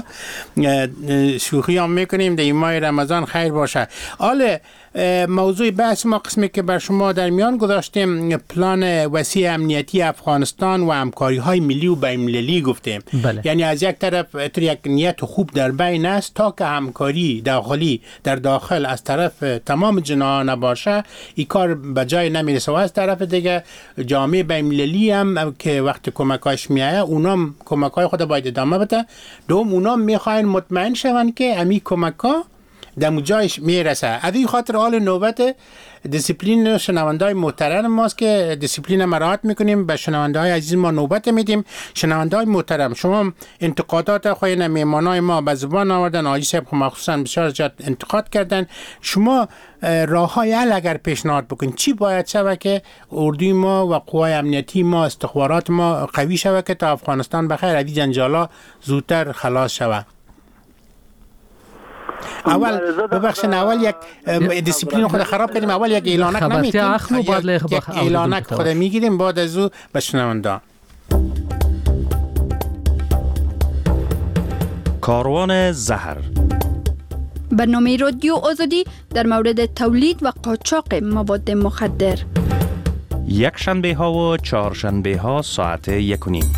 شوخی هم میکنیم. در ماه رمضان خیر باشه. حالا موضوع بحث ما قسمی که بر شما در میان گذاشتیم پلان وسیع امنیتی افغانستان و همکاری های ملی و بین‌المللی گفتیم.
بله.
یعنی از یک طرف یک نیت خوب در بین است تا که همکاری داخلی در داخل از طرف تمام جناح نباشه این کار به جای نمیرسه. و از طرف دیگه جامعه بین‌المللی هم که وقت کمکاش میایه اونام کمکای خود باید ادامه بده. دوم اونام میخواین مطمئن شون که امی کمکا در جایش میرسه. از این خاطر حال نوبت دیسیپلین شنونده‌های محترم ماست که دیسیپلین مراعات میکنیم. به شنونده‌های عزیز ما نوبت میدیم. شنونده‌های محترم شما انتقادات خواهین میهمانای ما به زبان آوردن. آقای صاحب مخصوصا بسیار زیاد انتقاد کردن. شما راه‌های حل اگر پیشنهاد بکنید چی باید شود که اردوی ما و قوای امنیتی ما استخبارات ما قوی شود که تا افغانستان بخیر از جنجالا زودتر خلاص شود؟ اول ببخشید اول یک دیسیپلین خود خراب کردیم. اول یک اعلانک نمیگیم یک اعلانک خود میگیریم بعد از او به شنونده.
کاروان زهر
برنامه رادیو آزادی در مورد تولید و قاچاق مواد مخدر
یک شنبه ها و چهار شنبه ها ساعت یک و نیم.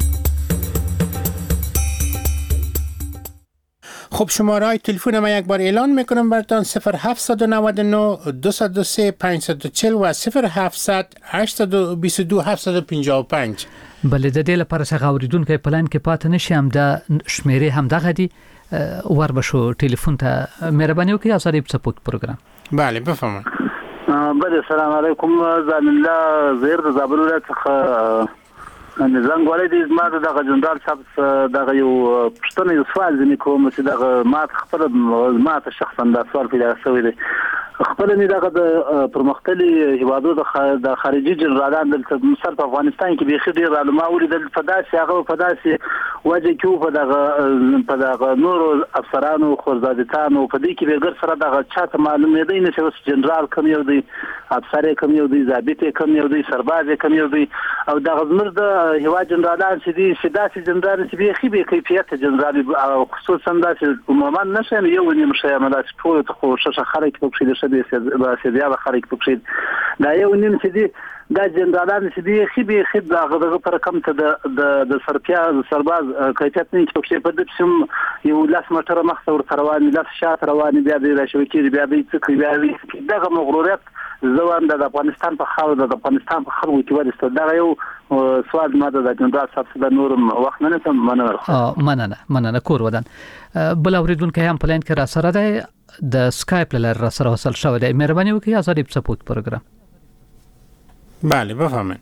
خب شماره های تلفن ما یک بار اعلان میکنم براتون صفر هفت نه نه دو صفر سه پنج چهار صفر و صفر هفت هشت دو دو هفت پنج پنج.
بله د دې لپاره څنګه اوریدونکو پلان کې پات نه شم د شمیرې هم دغه دی ور بشو ټلیفون ته مهرباني وکړئ او سره په پروګرام.
بله بفرمایئ.
بله السلام علیکم. زمین الله زهیر د زابل ولایت څخه نظام غواړي د زماده د جنرال صاحب دغه یو پښتنه یو سوال ځنی کوم چې دغه مات خپل مات شخصا د سوال پیدا شوی دی. خپل نه دغه د پرمختللي هیوادو د خارجي جنرالانو د مصر په افغانستان کې به خډیر رالما ولیدل په داسې هغه په داسې وجه کې په دغه په دغه نور افسرانو خورزادتانو په دې کې به ګر سره دغه چاته معلومه دی نه چې جنرال کوم یو دی افسر کوم یو دی ضابط کوم یو دی سرباز کوم یو دی او دغه زمر د هیواد جنرالان چې دي سیاسي جنرال چې به خي به کیفیت جنرال خصوصا داسې عموما نشه یو نیم شي عملات ټول ته خو ششه خلک په څیر به سیدیا به خلک په څیر دا یو نیم چې دي دا جنرالان چې دي خي به خي دغه پر کم ته د د سرپیا سرباز کیفیت نه چې په دې سم یو لاس مټره مخ ور روان لاس شات روان بیا د راشوکي بیا د څه بیا دغه مغرورات زوان د افغانستان په خاور د افغانستان په خلکو کې ورسته دا یو سوال ماده د جنرال صاحب د نورم وخت نه تم مننه
مننه مننه کور ودان بل اوریدونکو هم پلان کې را سره ده د اسکایپ لپاره را سره وصل شو دی مهرباني وکړئ آزادی سپورت پروگرام
بله بفهمین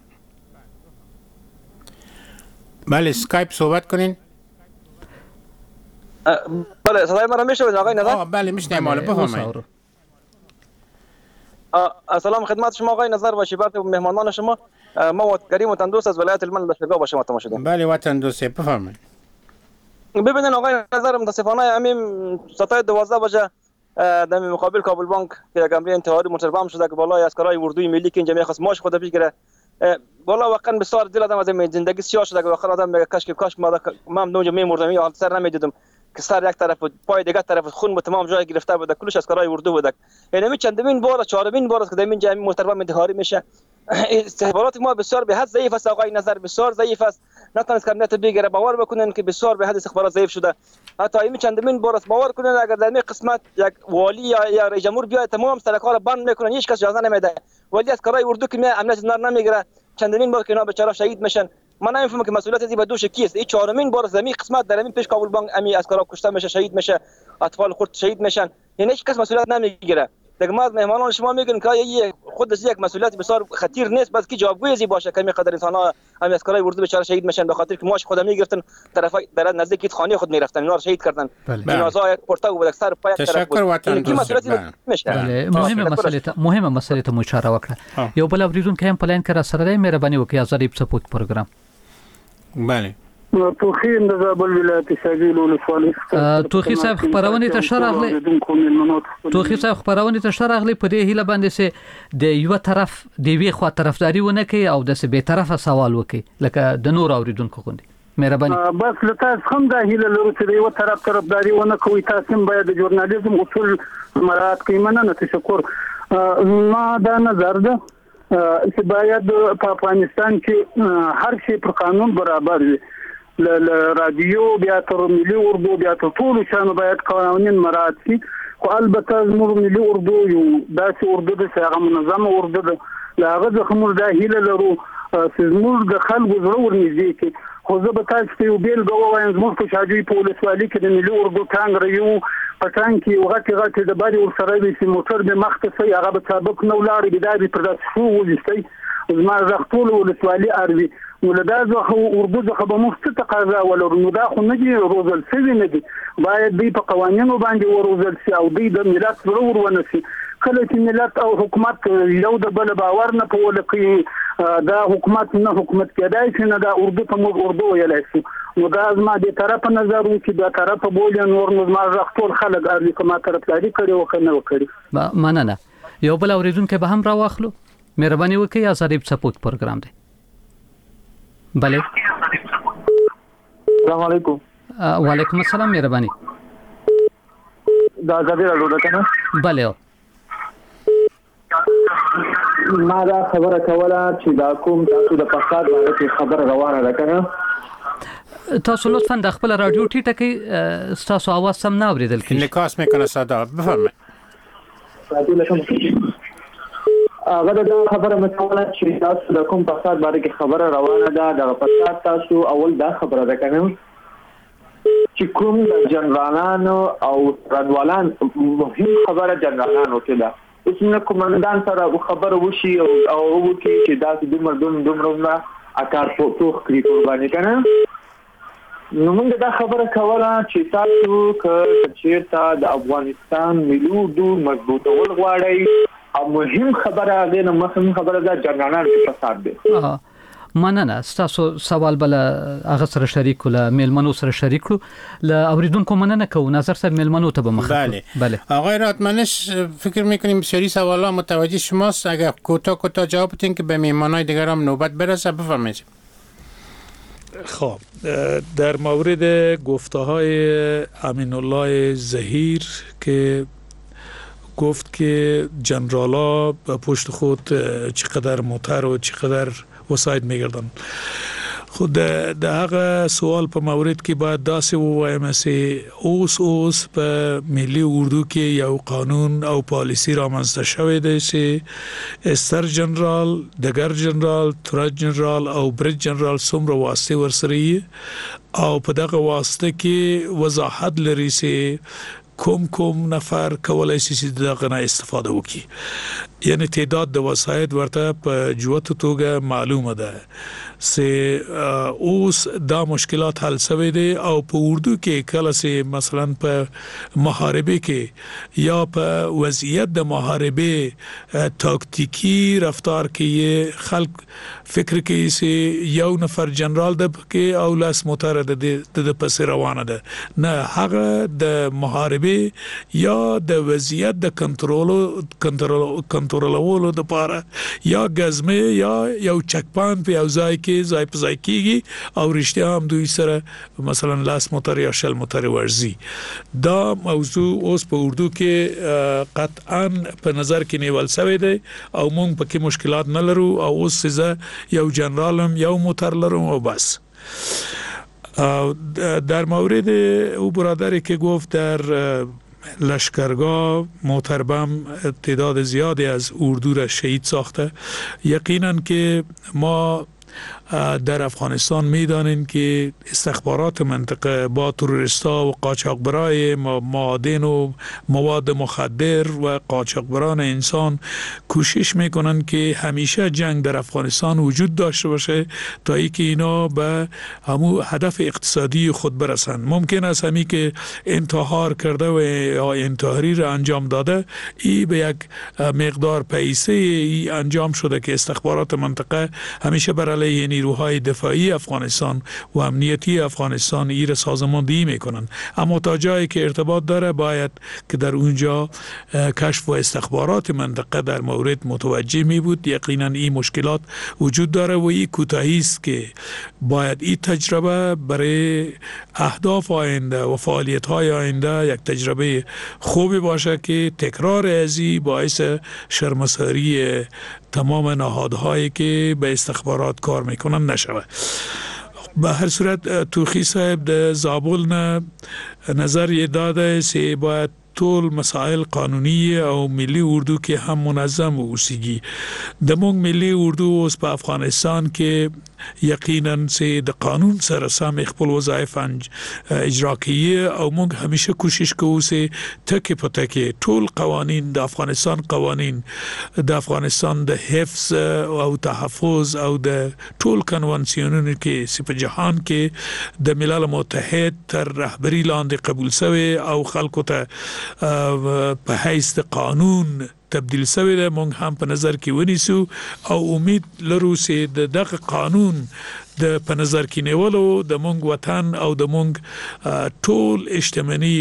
بله اسکایپ صحبت کنین
بله صدای من میشه آقای نظر
بله میشنیم حالا بفهمین
سلام خدمت شما آقای نظر و شیبرت و مهمانان شما ما کریم و تندوست از ولایت هلمند لشکرگاه با شما تماشا داریم
بله وطن دوسته بفهمین
ببینین آقای نظر متاسفانه امیم ساعت دوازده بجه در مقابل کابل بانک که یک حمله انتحاری متربم شده که بالای عسکرای اردوی ملی که اینجا میخواست ماش خود بگیره بالا واقعا بسیار دل آدم از این زندگی سیاه شده که واقعا آدم میگه کاش که کاش ما من اونجا میمردم یا سر نمیدیدم که سر یک طرف پای دیگه طرف خون به تمام جای گرفته بود کلش عسکرای اردو بود یعنی می چندمین بار چهارمین بار است که در اینجا متربم انتحاری میشه استخبارات ما بسیار به حد ضعیف است آقای نظر بسیار ضعیف است نتونست کابینت بگیره باور بکنن که بسیار به حد استخبارات ضعیف شده حتی این چندمین بار است باور کنن اگر در این قسمت یک والی یا یا رئیس جمهور بیاد تمام سرکار را بند میکنن هیچ کس اجازه نمیده ولی عسکرای اردو که می امنیت نار نمیگیره چندمین بار که اینا بیچاره شهید میشن من نمیفهمم که مسئولیت از به دوش کیست این چهارمین بار است این قسمت در این پیش کابل بانک امی عسکرا کشته میشه شهید میشه اطفال خرد شهید میشن یعنی هیچ کس مسئولیت نمیگیره دیگه ما از مهمانان شما میگن که این خودش یک مسئولیت بسیار خطیر نیست بس که جوابگوی زی باشه که میقدر انسان‌ها همین عسکرای اردو بیچاره شهید میشن به خاطر که ماش خود میگرفتن طرف در نزدیک خانه خود میرفتن اینا رو شهید کردن جنازه پورتا و سر پای
تشکر وطن دوست
بله مهمه مسئله مهمه مسئله ته اشاره وکړه یو بل اوریدونکو هم پلان کړه سره دی مهرباني وکړئ آزادی سپورت پروگرام
بله
توخی د زابل ولایت شاګیل ولسوالۍ
توخی صاحب خبرونه ته شرغلی توخی صاحب خبرونه ته شرغلی په دې هیله باندې سه د یو طرف د وی خوا طرفداري ونه کوي او د سه به طرفه سوال وکي لکه د نور اوریدونکو غوندي مهرباني
بس لته هم د هیله لرو چې د یو طرف طرفداري ونه کوي تاسو باید د ژورنالیزم اصول مراعات کړئ مننه تشکر ما دا نظر ده چې باید په افغانستان کې هر شی پر قانون برابر وي ل رادیو بیا تر ملي اردو بیا تر ټول شانو باید قوانین مراعات شي خو البته زموږ ملي اردو یو داسې اردو ده چې هغه منظم اردو ده هغه ځکه موږ دا هیله لرو چې زموږ د خلکو زړه ورنږدې کړي خو زه به تاسو ته یو بیلګه ووایم زموږ په شاجوی په ولسوالۍ کې د ملي اردو ټانګ یو په ټانګ کې غټې غټې د باري ورسره وي چې موټر به مخ ته شي هغه به سابق نه ولاړې بیا به پر داسې شو ولیستئ زما غږ ټول ولسوالۍ اروي نو له دا څخه اردو څخه به موږ څه تقاضا ولرو نو دا خو نه دي روزل شوي نه دي باید دوی په قوانینو باندې وروزل شي او دوی د ملت زړه ور ونه شي کله چې ملت او حکومت یو د بل باور نه په ولکې دا حکومت نه حکومت کېدای شي نه دا اردو ته موږ اردو ویلای شو نو دا زما د طرف نظر و چې دا طرف بولې نور نو ما زه ټول خلک ارزي کومه طرفداري کړي او کنه وکړي
مننه یو بل اوریدونکو به هم را واخلو مهرباني وکړئ آزادی سپورت پروگرام دی بله
السلام علیکم
وعلیکم السلام مهرباني
دا غږی راډیو ده کنه
بله
ما دا خبره کوله چې دا کوم تاسو د فساد باندې کې خبر روانه ده کنه
تاسو لطفا د خپل رادیو ټیټه کې تاسو आवाज سم نه اوریدل کیږي
انعکاس میکنه صدا بفرمایئ
رادیو لکه هغه دا خبره متوله چې تاسو د کوم فساد باندې کې خبره روانه ده د فساد تاسو اول دا خبره ده کنه چې کوم د جنرالانو او رادوالان مهم خبره جنرالانو ته ده اوس نو کومندان سره خبره وشي او او کې چې دا د مردون دومره اکار پوتوخ کړی قرباني کنه
نو موږ دا خبره کوله چې تاسو که چیرته د افغانستان ملي اردو مضبوطول غواړئ او مهم خبره ده نو مهم خبره ده جنرالان فساد دی.
مننه. تاسو سوال بل هغه سره شریک ول میلمنو سره شریک کړو ل اوریدونکو مننه کو نظر صاحب میلمنو ته به مخ.
بله
بله
آقای راتمنش فکر میکنیم بسیاری سوالا متوجه شماست. اگر کوتاه کوتاه جواب بدین که به میهمانای دیگر هم نوبت برسه بفرمایید.
خب در مورد گفته های امین الله ظهیر که گفت که جنرالا به پشت خود چقدر موتر و چقدر وسایل میگردن. خود د هغه سوال په مورد کې باید داسې ووایم چې اوس اوس په ملي اردو کې یو قانون او پالیسی رامنځته شوی دی چې استر جنرال، دګر جنرال، ترج جنرال او برج جنرال څومره واسطه ورسره او په دغه واسطه کې وضاحت لري چې کوم کوم نفر کولای شي چې دغه نه استفاده وکړي. یعنی تعداد د وسایل ورته په جوته توګه معلومه ده چې اوس دا مشکلات حل شوی دي او په اردو کې کله چې مثلا په محاربه کې یا په وضعیت د محاربه تاکتیکی رفتار کې خلک فکر کوي چې یو نفر جنرال د کې او لاس موتر د د پس روانه ده. نه، هغه د محاربه یا د وضعیت د کنټرول کنټرول کنټرولولو د پاره یا غزمه یا یو چک پوینټ په ځای کې ځای په ځای کېږي او رښتیا هم دوی سره مثلا لاس موتر یا شل موتر ورزي. دا موضوع اوس په اردو کې قطعا په نظر کې نیول شوی دی او موږ پکې مشکلات نه لرو او اوس زه یو جنرالم یو موتر لرم او بس. در مورد او برادری که گفت در لشکرگاه محترم تعداد زیادی از اردو را شهید ساخته، یقینا که ما در افغانستان میدانیم که استخبارات منطقه با تروریستا و قاچاقبرای معادن و مواد مخدر و قاچاقبران انسان کوشش میکنن که همیشه جنگ در افغانستان وجود داشته باشه تا اینکه اینا به همو هدف اقتصادی خود برسن. ممکن است همی که انتحار کرده و یا انتحاری را انجام داده ای به یک مقدار پیسه ای انجام شده که استخبارات منطقه همیشه بر علیه نیروهای دفاعی افغانستان و امنیتی افغانستان ای را سازماندهی میکنن. اما تا جایی که ارتباط داره باید که در اونجا کشف و استخبارات منطقه در مورد متوجه می بود. یقینا این مشکلات وجود داره و این کوتاهی است که باید این تجربه برای اهداف آینده و فعالیت های آینده یک تجربه خوبی باشه که تکرار ازی باعث شرمساری تمام نهادهایی که به استخبارات کار میکنن نشود. به هر صورت توخی صاحب د زابل نه نظر یې داده چې باید ټول مسائل قانوني او ملي اردو کې هم منظم اوسيږي. د موږ ملي اردو اوس په افغانستان کې یقینا چې د قانون سره سم خپل وظایف اجرا کوي او موږ همیشه کوشش کوو چې تکي په تکي ټول قوانين د افغانستان قوانين د افغانستان د حفظ او تحفظ او د ټول کنوانسیونونو کې چې په جهان کې د ملل متحد تر رهبری لاندې قبول شوی او خلکو ته په حیث د قانون تبدیل شوی دی، موږ هم په نظر کې ونیسو او امید لرو چې د دغه قانون د په نظر کې نیولو د موږ وطن او د موږ ټول اجتماعي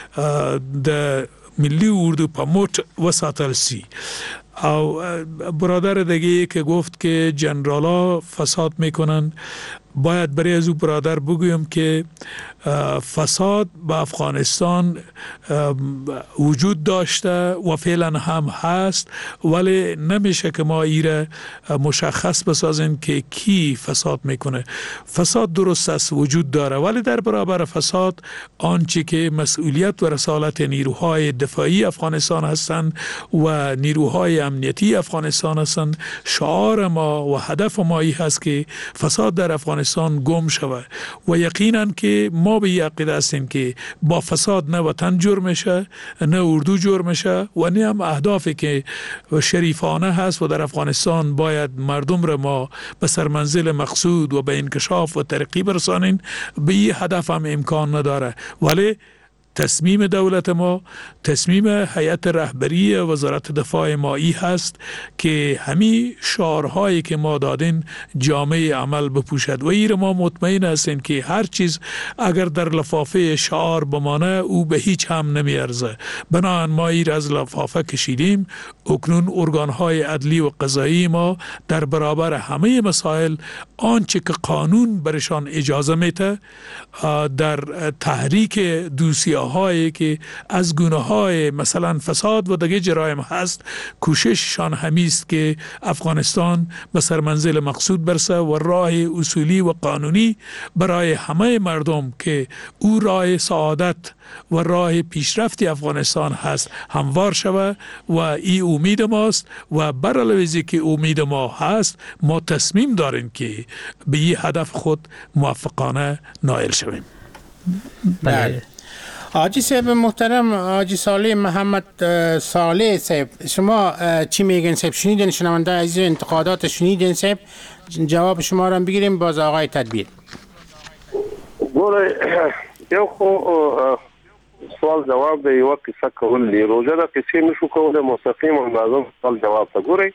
د ملی اردو په موت وساتل سی. او برادر دیگه که گفت که جنرالا فساد میکنن، باید برای از او برادر بگویم که فساد به افغانستان وجود داشته و فعلا هم هست، ولی نمیشه که ما ایره مشخص بسازیم که کی فساد میکنه. فساد درست است وجود داره، ولی در برابر فساد آنچه که مسئولیت و رسالت نیروهای دفاعی افغانستان هستند و نیروهای امنیتی افغانستان هستند. شعار ما و هدف ما این هست که فساد در افغانستان گم شود و یقینا که ما به عقیده هستیم که با فساد نه وطن جور میشه، نه اردو جور میشه و نه هم اهدافی که شریفانه هست و در افغانستان باید مردم را ما به سرمنزل مقصود و به انکشاف و ترقی برسانیم. به این هدف هم امکان نداره، ولی تصمیم دولت ما، تصمیم هیئت رهبری وزارت دفاع ما ای هست که همین شعارهایی که ما دادین جامعه عمل بپوشد و این ما مطمئن هستیم که هر چیز اگر در لفافه شعار بمانه او به هیچ هم نمی ارزه. بنابراین ما ایر از لفافه کشیدیم. اکنون ارگانهای عدلی و قضایی ما در برابر همه مسائل آنچه که قانون برشان اجازه میده در تحریک دوسیه هایی که از گونه های مثلا فساد و دیگه جرایم هست کوشششان همیست که افغانستان به سرمنزل مقصود برسه و راه اصولی و قانونی برای همه مردم که او راه سعادت و راه پیشرفت افغانستان هست هموار شود و این امید ماست و برعلاوه که امید ما هست ما تصمیم داریم که به این هدف خود موفقانه نائل شویم.
بله. آجی صاحب محترم، آجی صالح محمد صالح صاحب، شما چی میگن صاحب؟ شنیدین شنونده عزیز انتقادات شنیدین صاحب؟ جواب شما رو بگیریم باز آقای تدبیر.
گوره یو خو سوال جواب دی یو قصه کول دی روزه دا قصه نشو کوله مستقیم او لازم سوال جواب تا ګورئ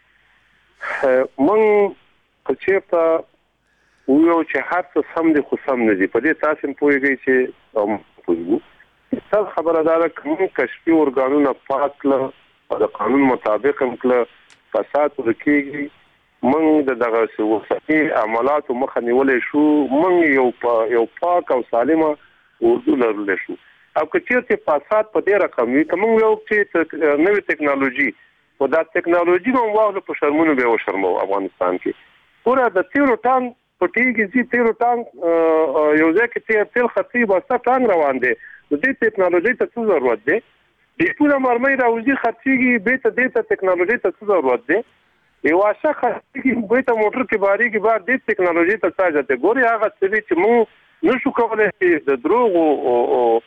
من کچېرته ویو چې هر څه سم دي خو سم نه دي په دې تاسو پوهیږئ چې پوهیږو څه خبره ده کوم کشفي ارګانونه پاک له د قانون مطابق هم کله فساد ورکیږي من د دغه وساتي عملات مخ نیولې شو من یو یو پاک او سالمه اردو لرل شو او کچېرته فساد په دې رقم وي کوم یو چې نوې ټکنالوژي او دا ټکنالوژي نو واغله په شرمونو به وشرمو افغانستان کې پورا د تیرو ټان پټیږي چې تیرو ټان یو ځکه چې تل خطي باسه ټان روان دي د دې ټکنالوژي ته څه ضرورت دی د ټول مرمۍ راوځي خطيږي به ته د ټکنالوژي ته څه ضرورت دی یو واشه خطيږي به ته موټر کې باري کې بعد د ټکنالوژي ته څه ځته ګوري هغه څه چې مو نشو کولای د دروغ او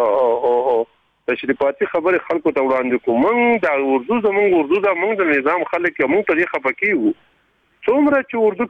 او تشریفاتي خبره خلکو ته وړاندې کوم من د اردو زمونږ اردو د موږ د نظام خلک موږ ته خپکیو څومره چې اردو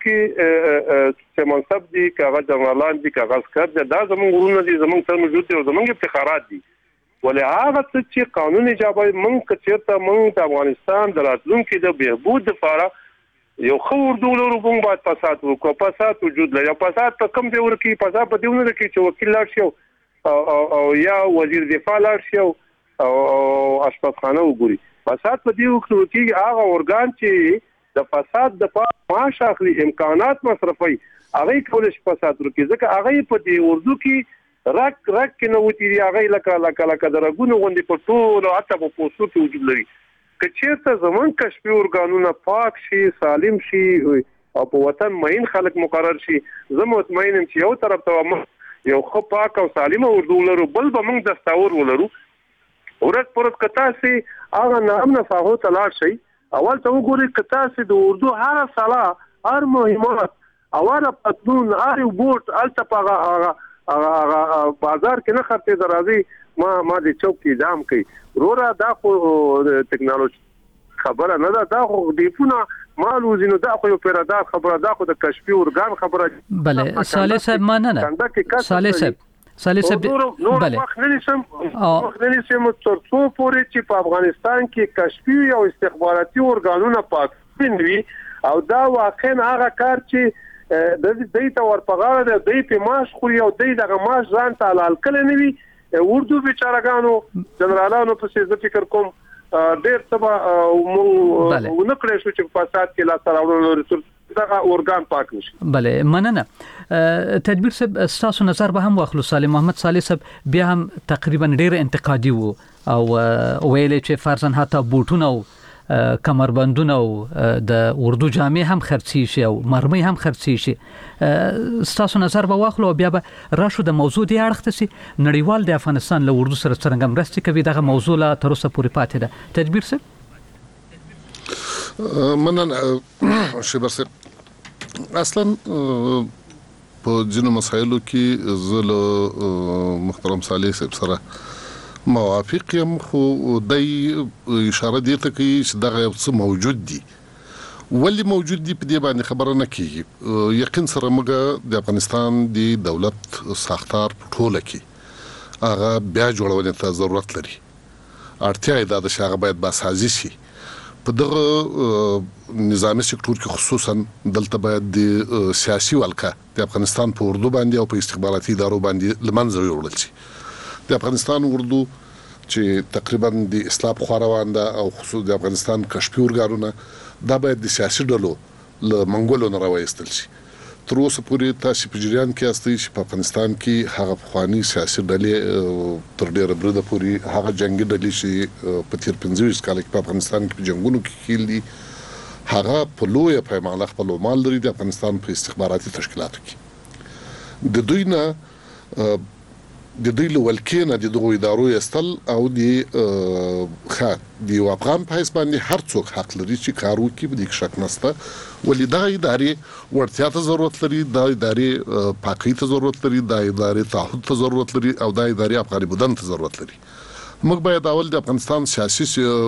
کې چې منصب دي کاغذ جنرالان دي کاغذ کار دي دا زمونږ ورونه دي زمونږ سره موجود دي او زمونږ افتخارات دي ولې هغه چې قانون ایجابي موږ کچېرته موږ د افغانستان د راتلونکي د بهبود لپاره یو خو اردو لرو موږ باید فساد وکړو فساد وجود لري فساد په کوم دی ورکی فساد په دیونه کې چې وکیل لاړ شي او او یا وزیر دفاع لاړ شي او اشپزخانه وګوري فساد په دیو کې هغه اورګان چې د فساد د پاره معاش اخلي امکانات مصرفي هغه کول شي فساد ورکی ځکه هغه په دی اردو کې رک رک کې نو وتی هغه لکه لکه لکه درګونو غوندي په ټول او حتی په پوسټو کې وجود لري کچېرته زمون کشفي اورګانونه پاک شي سالم شي او په وطن مین خلک مقرر شي زه مطمئن یم چې یو طرف ته یو خو پاک او سالمه اردو لرو بل به موږ دستاور ولرو ورته پرد کتا سي هغه نام نه فاهو تلاش شي اول ته وګورئ کتا سي د اردو هر سالا هر مهمات اوله پتون هر بوت التپاغه هغه بازار کې نه خرڅې درازي ما ما د چوک کې دام کوي رورا دا خو ټکنالوژي خبره نه ده دا خو دیفونه مال وزینو دا خو یو پیرادار خبره دا خو د کشفي اورګان خبره
بله صالح صاحب مننه صالح صاحب صالح صاحب
بله وخت نه نشم وخت نه نشم تر څو پورې چې په افغانستان کې کشفي او استخباراتي اورګانونه پاتې وي او دا واقعا هغه کار چې د دې ته ورپغاړه د دې په ماش خوري او دې دغه ماش ځان ته حلال کړي نه وي اردو بیچارهګانو جنرالانو په څه فکر کوم ډېر څه مو نکړې شو چې په فساد کې لا سره دغه اورګان پاک نشي.
بله مننه تدبیر صاحب تاسو نظر به هم واخلو صالح محمد صالح صاحب بیا هم تقریبا ډېر انتقادي وو او ویل چې فرضاً حتی بوټونه او کمربندونه او د اردو جامې هم خرڅي شي او مرمۍ هم خرڅي شي تاسو نظر به واخلو بیا به راشو د موضوع دی اړخ سي نړیوال د افغانستان له اردو سره څنګه مرستې کوي دغه موضوع لا تر اوسه پورې پاتې ده تدبیر صاحب
منن شبر صاحب اصلا په ځینو مسایلو کې زه محترم صالح صاحب سره موافق یم، خو دای اشاره دې ته کوي چې دغه څه موجود دي. ولی موجود دي په دې باندې خبره نه کیږي. یقین سره موږ د افغانستان د دولت ساختار په ټوله کې هغه بیا جوړولو ته ضرورت لري. اړتیا یې ده چې هغه باید باسازي شي. په دغه نظامي سکتور کې خصوصا دلته باید د سیاسي ولکه د افغانستان په اردو باندې او په استخباراتي ادارو باندې لمنځه یوړل شي. د افغانستان اردو چې تقریبا د اصلاح خو روان ده او خصوصا د افغانستان کشفي ورګارونه دا باید د سیاسي ډلو له منګولو نه راوایستل شي. تر اوسه پورې تاسو په جریان کې استئ چې په افغانستان کې هغه پخوانی سیاسي ډلې تر ډیره بریده پورې هغه جنگي ډلې چې په تیر پنځه کال کې په افغانستان کې په جنگونو کې خېل دي هغه په لویه پیمانه خپل مال لري د افغانستان په استخباراتي تشکیلاتو کې. د دوی نه د دوی له ولکې نه د دغو ادارو ایستل او د ښه د افغان په حیث باندې هر څوک حق لري چې کار وکړي، په دې کې شک نشته. ولې دا ادارې وړتیا ته ضرورت لري، دا ادارې پاکۍ ته ضرورت لري، دا ادارې تعهد ته ضرورت لري او دا ادارې افغاني بدن ته ضرورت لري. موږ باید اول د افغانستان سیاسي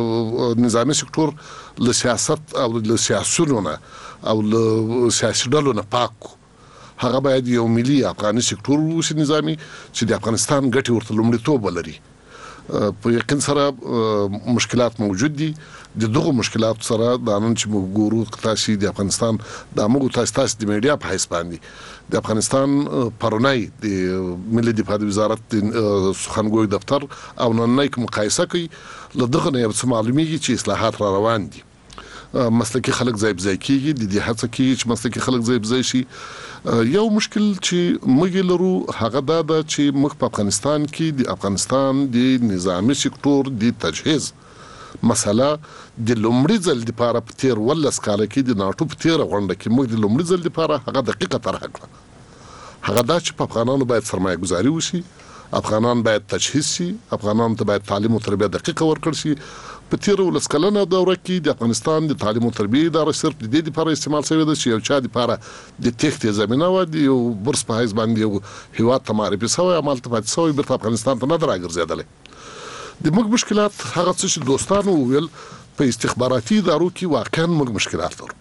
نظامي سکتور له سیاست او له سیاسونو نه او له سیاسي ډلو نه پاک کړو. هغه باید یو ملي افغاني سکتور وشي نظامي چې د افغانستان ګټې ورته لومړیتوب ولري. په یقین سره مشکلات موجود دي. د دغه مشکلات سره د نن چې موږ ګورو تاسو د افغانستان د موږ تاسو تاسو د میډیا په حساب باندې د افغانستان پرونای د ملي دفاع وزارت سخنګوی دفتر او نن کې مقایسه کوي لدغه نه یو څه معلومیږي چې اصلاحات را روان دي. مسلکي خلک ځای بځای کیږي، د دې هڅه کیږي چې مسلکي خلک ځای بځای شي. یو مشکل چې موږ لرو هغه دا ده چې موږ په افغانستان کې د افغانستان د نظامی سکتور د تجهیز مسله د لومړي ځل لپاره په تیر ولس کال کې د ناټو په تیر غونډه کې موږ د لومړي ځل لپاره هغه دقیقه طرح کړه. هغه دا چې په افغانانو باید سرمایه گذاري وشي، افغانان باید تجهیز شي، افغانانو ته باید تعلیم او تربیه دقیقه ورکړل شي. په تیر ولس کلنه دوره کې د افغانستان د تعلیم او تربیه اداره صرف د دې لپاره استعمال شوې ده چې یو چا لپاره د تخت زمينه و د یو برس په حیث باندې یو هیواد ته معرفي شوی عمل ته پاتې شوی بیرته افغانستان ته نه راګرځېدل. د موږ مشکلات هغه څه چې دوستانو ویل په استخباراتي ادارو کې واقعا موږ مشکلات لرو.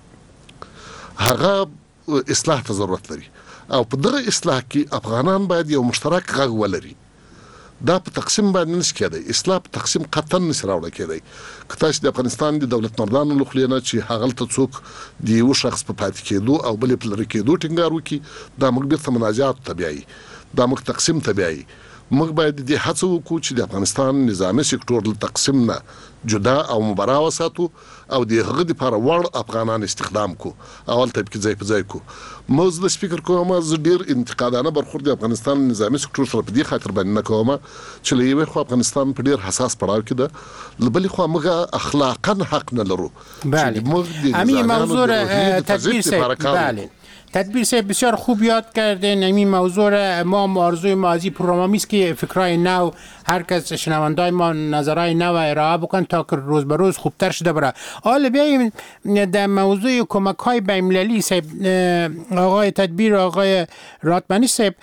هغه اصلاح ته ضرورت لري او په دغه اصلاح کې افغانان باید یو مشترک غږ ولري. دا په تقسیم باندې نشي کېدای. اصلاح په تقسیم قطعا نشي راوړل کېدای. که تاسو د افغانستان د دولت مردانو له خلینو چې هغه ته څوک د یو شخص په پاتې کېدو او بل په لری کېدو ټینګار وکړي دا موږ بیرته مناجات طبيعي، دا موږ تقسیم طبيعي. موږ باید د هڅه وکړو چې د افغانستان نظامی سکتور له تقسیم نه جدا او مبرا وساتو او د هغه لپاره وړ افغانان استخدام کو اول ته کې ځای په ځای کو. موږ د سپیکر کوم زه ډیر انتقادانه برخورد د افغانستان نظامی سکتور سره په دې خاطر باندې نه کوم چې لوي خو افغانستان په ډیر حساس پړاو کې ده، لبل خو موږ اخلاقا حق نه لرو.
بله همین موضوع تدبیر سه بله تدبیر سه بسیار خوب یاد کردن. همین موضوع ما آرزوی ما از این برنامه است که فکرای نو هر کس شنوندای ما نظرای نو ارائه بکن تا که روز به روز خوبتر شده بره. حالا بیاییم در موضوع کمک های بین‌المللی صاحب آقای تدبیر آقای راتمنی صاحب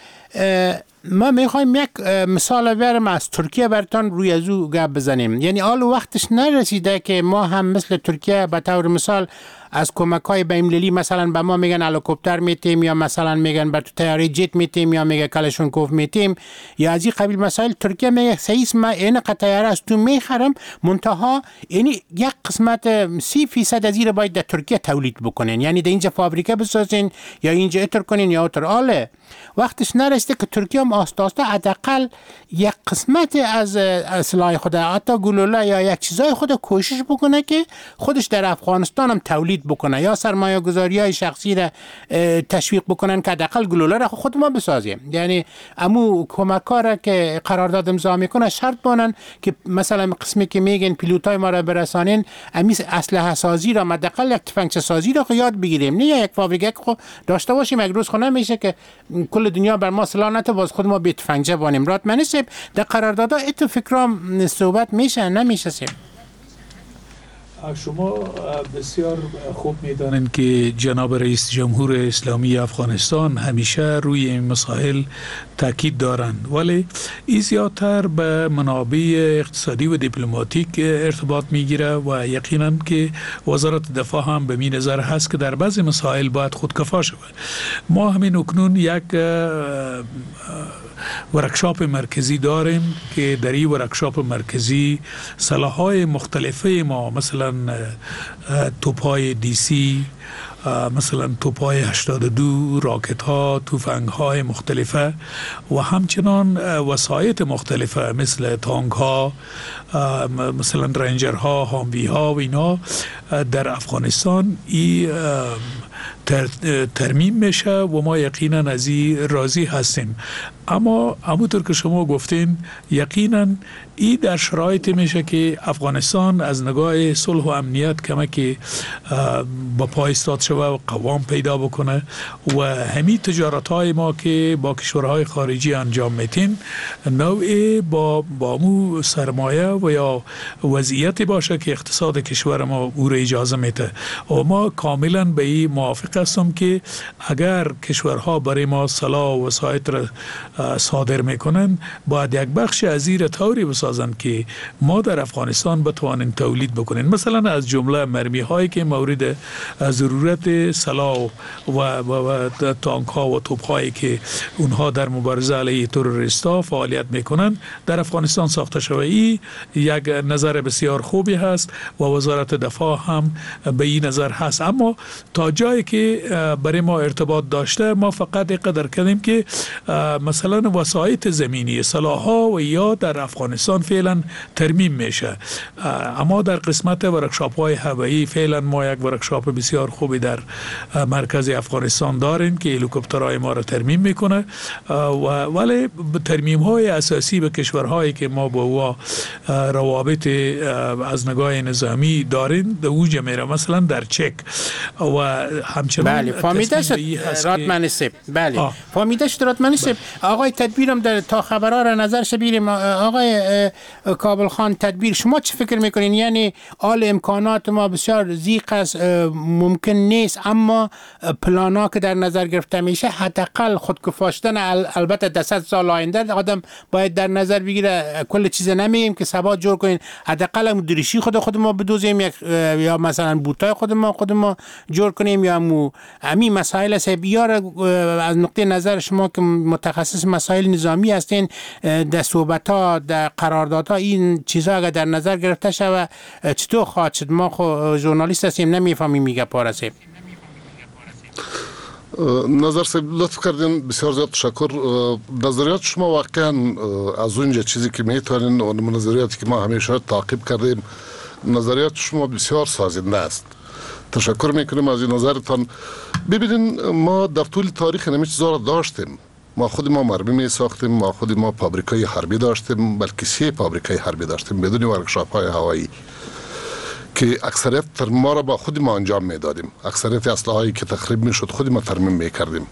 ما میخوایم یک مثال برم از ترکیه براتون روی از او گپ بزنیم. یعنی حال وقتش نرسیده که ما هم مثل ترکیه به طور مثال از کمک های بین‌المللی مثلا به ما میگن هلیکوپتر میتیم یا مثلا میگن بر طیاره جت میتیم یا میگه کلاشونکوف میتیم یا از این قبیل مسائل. ترکیه میگه سیس ما این طیاره از تو میخرم منتها یعنی یک قسمت سی فیصد از این باید در ترکیه تولید بکنین، یعنی در اینجا فابریکه بسازین یا اینجا اتر کنین یا اتر. آله وقتش نرسیده که ترکیه هم آسته آسته حداقل یک قسمت از اسلحه خود حتی گلوله یا یک چیزای خود کوشش بکنه که خودش در افغانستان هم تولید بکنه یا سرمایه گذاری های شخصی را تشویق بکنن که حداقل گلوله را خود ما بسازیم. یعنی امو کمک‌ها را که قرارداد امضا میکنه شرط بانن که مثلا قسمی که میگن پیلوتای ما را برسانین امی اسلحه سازی را حداقل یک تفنگچه سازی را یاد بگیریم، نه یک فابریکه خود داشته باشیم یک روز خود نمیشه که کل دنیا بر ما سلاح نته باز خود ما به تفنگچه بانیم. راتمنی صاحب در قراردادها ات فکرام صحبت میشه نمیشه؟
شما بسیار خوب میدانید که جناب رئیس جمهور اسلامی افغانستان همیشه روی این مسائل تاکید دارند، ولی این زیادتر به منابع اقتصادی و دیپلماتیک ارتباط میگیره و یقینا که وزارت دفاع هم به این نظر هست که در بعضی مسائل باید خودکفا شود. ما همین اکنون یک ورکشاپ مرکزی داریم که در این ورکشاپ مرکزی سلاح‌های مختلفه ما، مثلا توپ‌های دی سی، مثلا توپ‌های هشتاد و دو، راکت ها، تفنگ های مختلفه و همچنان وسایط مختلفه مثل تانک ها، مثلا رنجر ها، هاموی ها و اینا در افغانستان ای تر، ترمیم میشه و ما یقینا از این راضی هستیم. اما همونطور که شما گفتین یقینا این در شرایط میشه که افغانستان از نگاه صلح و امنیت کمک با پای ایستاد شود و قوام پیدا بکنه و همین تجارت های ما که با کشورهای خارجی انجام میتین نوعی با با مو سرمایه و یا وضعیتی باشه که اقتصاد کشور ما او را اجازه میده و ما کاملا به این موافق هستم که اگر کشورها برای ما سلاح و وسایط را صادر میکنن باید یک بخش از این طوری بسازن که ما در افغانستان بتوانیم تولید بکنیم، مثلا از جمله مرمی هایی که مورد ضرورت سلاح و, و, و تانک ها و توپ هایی که اونها در مبارزه علیه تروریست ها فعالیت میکنن در افغانستان ساخته شده. این یک نظر بسیار خوبی هست و وزارت دفاع هم به این نظر هست، اما تا جایی که برای ما ارتباط داشته ما فقط قدر کردیم که مثلا وسایط زمینی سلاح‌ها و یا در افغانستان فعلا ترمیم میشه، اما در قسمت ورکشاپ‌های هوایی فعلا ما یک ورکشاپ بسیار خوبی در مرکز افغانستان داریم که هلیکوپترهای ما را ترمیم میکنه ولی ترمیم‌های اساسی به کشورهایی که ما با او روابط از نگاه نظامی داریم در اوج میره، مثلا در چک و همچنان
بله فهمیده شد راتمن سب بله فهمیده شد راتمن سب. آقای تدبیرم در تا خبرها را نظرش بگیریم. آقای کابل خان تدبیر شما چه فکر میکنین؟ یعنی آل امکانات ما بسیار زیق است، ممکن نیست، اما پلانا که در نظر گرفته میشه حداقل خودکفا شدن البته ده سال آینده آدم باید در نظر بگیره، کل چیز نمیگیم که ثبات جور کنین، حداقل دریشی خود خود ما بدوزیم یک یا مثلا بوتای خود ما خود ما جور کنیم یا مو همین مسائل است. بیار از نقطه نظر شما که متخصص مسائل نظامی هستین در صحبت‌ها در قراردادها این چیزا اگر در نظر گرفته شود چطور خواهد شد؟ ما خو ژورنالیست هستیم نمیفهمیم میگه پارسه.
نظر صاحب لطف کردین، بسیار زیاد تشکر. نظریات شما واقعا از اونجا چیزی که میتونین و نظریاتی که ما همیشه تعقیب کردیم نظریات شما بسیار سازنده است. تشکر میکنیم از این نظرتان. ببینین ما در طول تاریخ همه چیزا را داشتیم، ما خود ما مرمی می ساختیم، ما خود ما فابریکای حربی داشتیم، بلکه سه فابریکای حربی داشتیم بدون ورکشاپ های هوایی که اکثریت ما را با خود ما انجام می دادیم. اکثریت اسلحه هایی که تخریب می شد خود ما ترمیم می کردیم.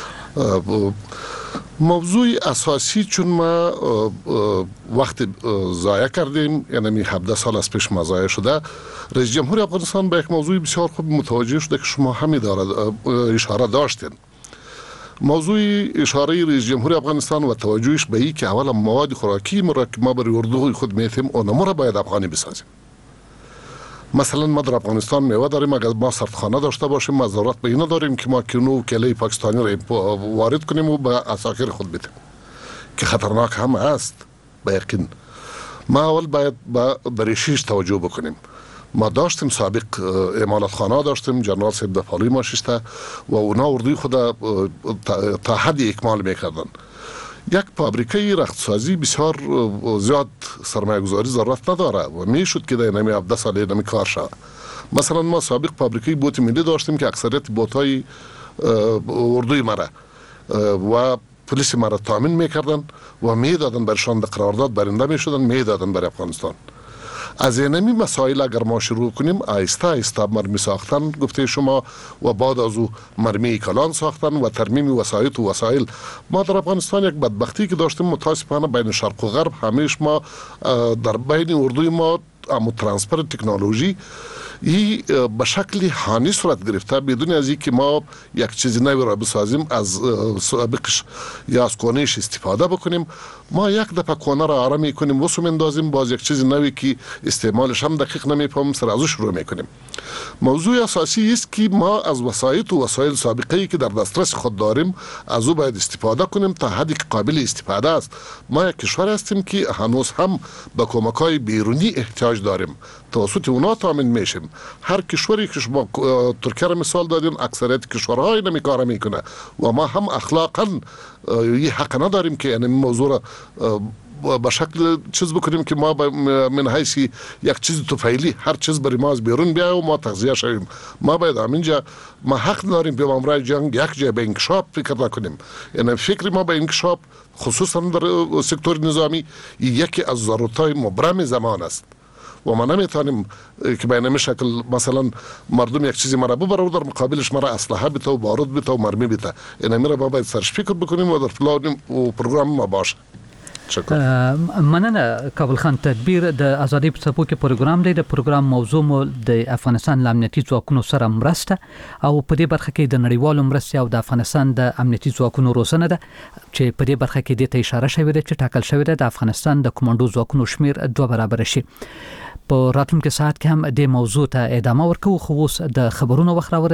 موضوع اساسی چون ما وقت ضایع کردیم، یعنی هفده سال از پیش ما ضایع شده، رئیس جمهور افغانستان به یک موضوع بسیار خوب متوجه شده که شما همین اشاره داشتین. موضوع اشاره رئیس جمهور افغانستان و توجهش به این که اولا مواد خوراکی ما را که ما برای اردوی خود میتیم اونم را باید افغانی بسازیم. مثلا ما در افغانستان میوه داریم، اگر ما سردخانه داشته باشیم ما ضرورت به اینا داریم که ما کینو و کله پاکستانی را وارد کنیم و به اساکر خود بدیم که خطرناک هم است به یقین. ما اول باید به ریشیش توجه بکنیم. ما داشتیم سابق امانت خانه داشتیم، جنرال صاحب دفاعی ما شسته و اونا اردوی خود تا حدی اکمال میکردن. یک فابریکه رختسازی بسیار زیاد سرمایه گذاری ضرورت نداره و میشد که در نمی هفده ساله نمی کار شد. مثلا ما سابق فابریکه بوت ملی داشتیم که اکثریت بوتای اردوی مرا و پلیس مرا تامین میکردن و میدادن برشان در قرارداد برنده میشدن، میدادن برای افغانستان. از اینمی مسائل اگر ما شروع کنیم آیسته آیسته مرمی ساختن گفته شما و بعد از او مرمی کلان ساختن و ترمیم وسایط و وسایل. ما در افغانستان یک بدبختی که داشتیم متاسفانه بین شرق و غرب همیشه ما در بین اردوی ما امو ترانسفر تکنولوژی ای به شکل هانی صورت گرفته بدون از اینکه ما یک چیز نوی را بسازیم از سابقش یا از کونهش استفاده بکنیم، ما یک دفعه کونه را آرام میکنیم وسو میندازیم، باز یک چیز نوی که استعمالش هم دقیق نمیفهمیم سر ازش شروع میکنیم. موضوع اساسی است که ما از وسایط و وسایل سابقه‌ای که در دسترس خود داریم از او باید استفاده کنیم تا حدی که قابل استفاده است. ما یک کشور هستیم که هنوز هم به کمک‌های بیرونی احتیاج داریم، توسط اونا تامین میشیم. هر کشوری که شما ترکیه را مثال دادین، اکثریت کشورهای نمی کار میکنه و ما هم اخلاقا یه حق نداریم که یعنی موضوع را با شکل چیز بکنیم که ما من حیث یک چیز توفیلی هر چیز برای ما از بیرون بیاید و ما تغذیه شویم. ما باید همینجا ما حق داریم به امرای جنگ یک جای به انکشاف فکر نکنیم. یعنی فکر ما به انکشاف خصوصا در سکتور نظامی یکی از ضرورت‌های مبرم زمان است و ما نمیتونیم که به این شکل مثلا مردم یک چیزی مرا ببره در مقابلش مرا اسلحه بده و بارود بده و مرمی بده. این میره ما باید سرش فکر بکنیم و در پلان و پروگرام ما باشه.
مننه کابل خان. تدبیر د ازادي په څپو کې پروګرام دی. د پروګرام موضوع مو د افغانستان د امنیتي ځواکونو سره مرسته او په دې برخه کې د نړیوالو مرستې او د افغانستان د امنیتي ځواکونو روزنه ده چې په دې برخه کې د ته اشاره شوې ده چې ټاکل شوې ده د افغانستان د کمانډو ځواکونو شمیر دوه برابر شي. په راتلونکي ساعت کې هم د موضوع ته ادامه ورکوو، خو اوس د خبرونو وخت راورسېدی.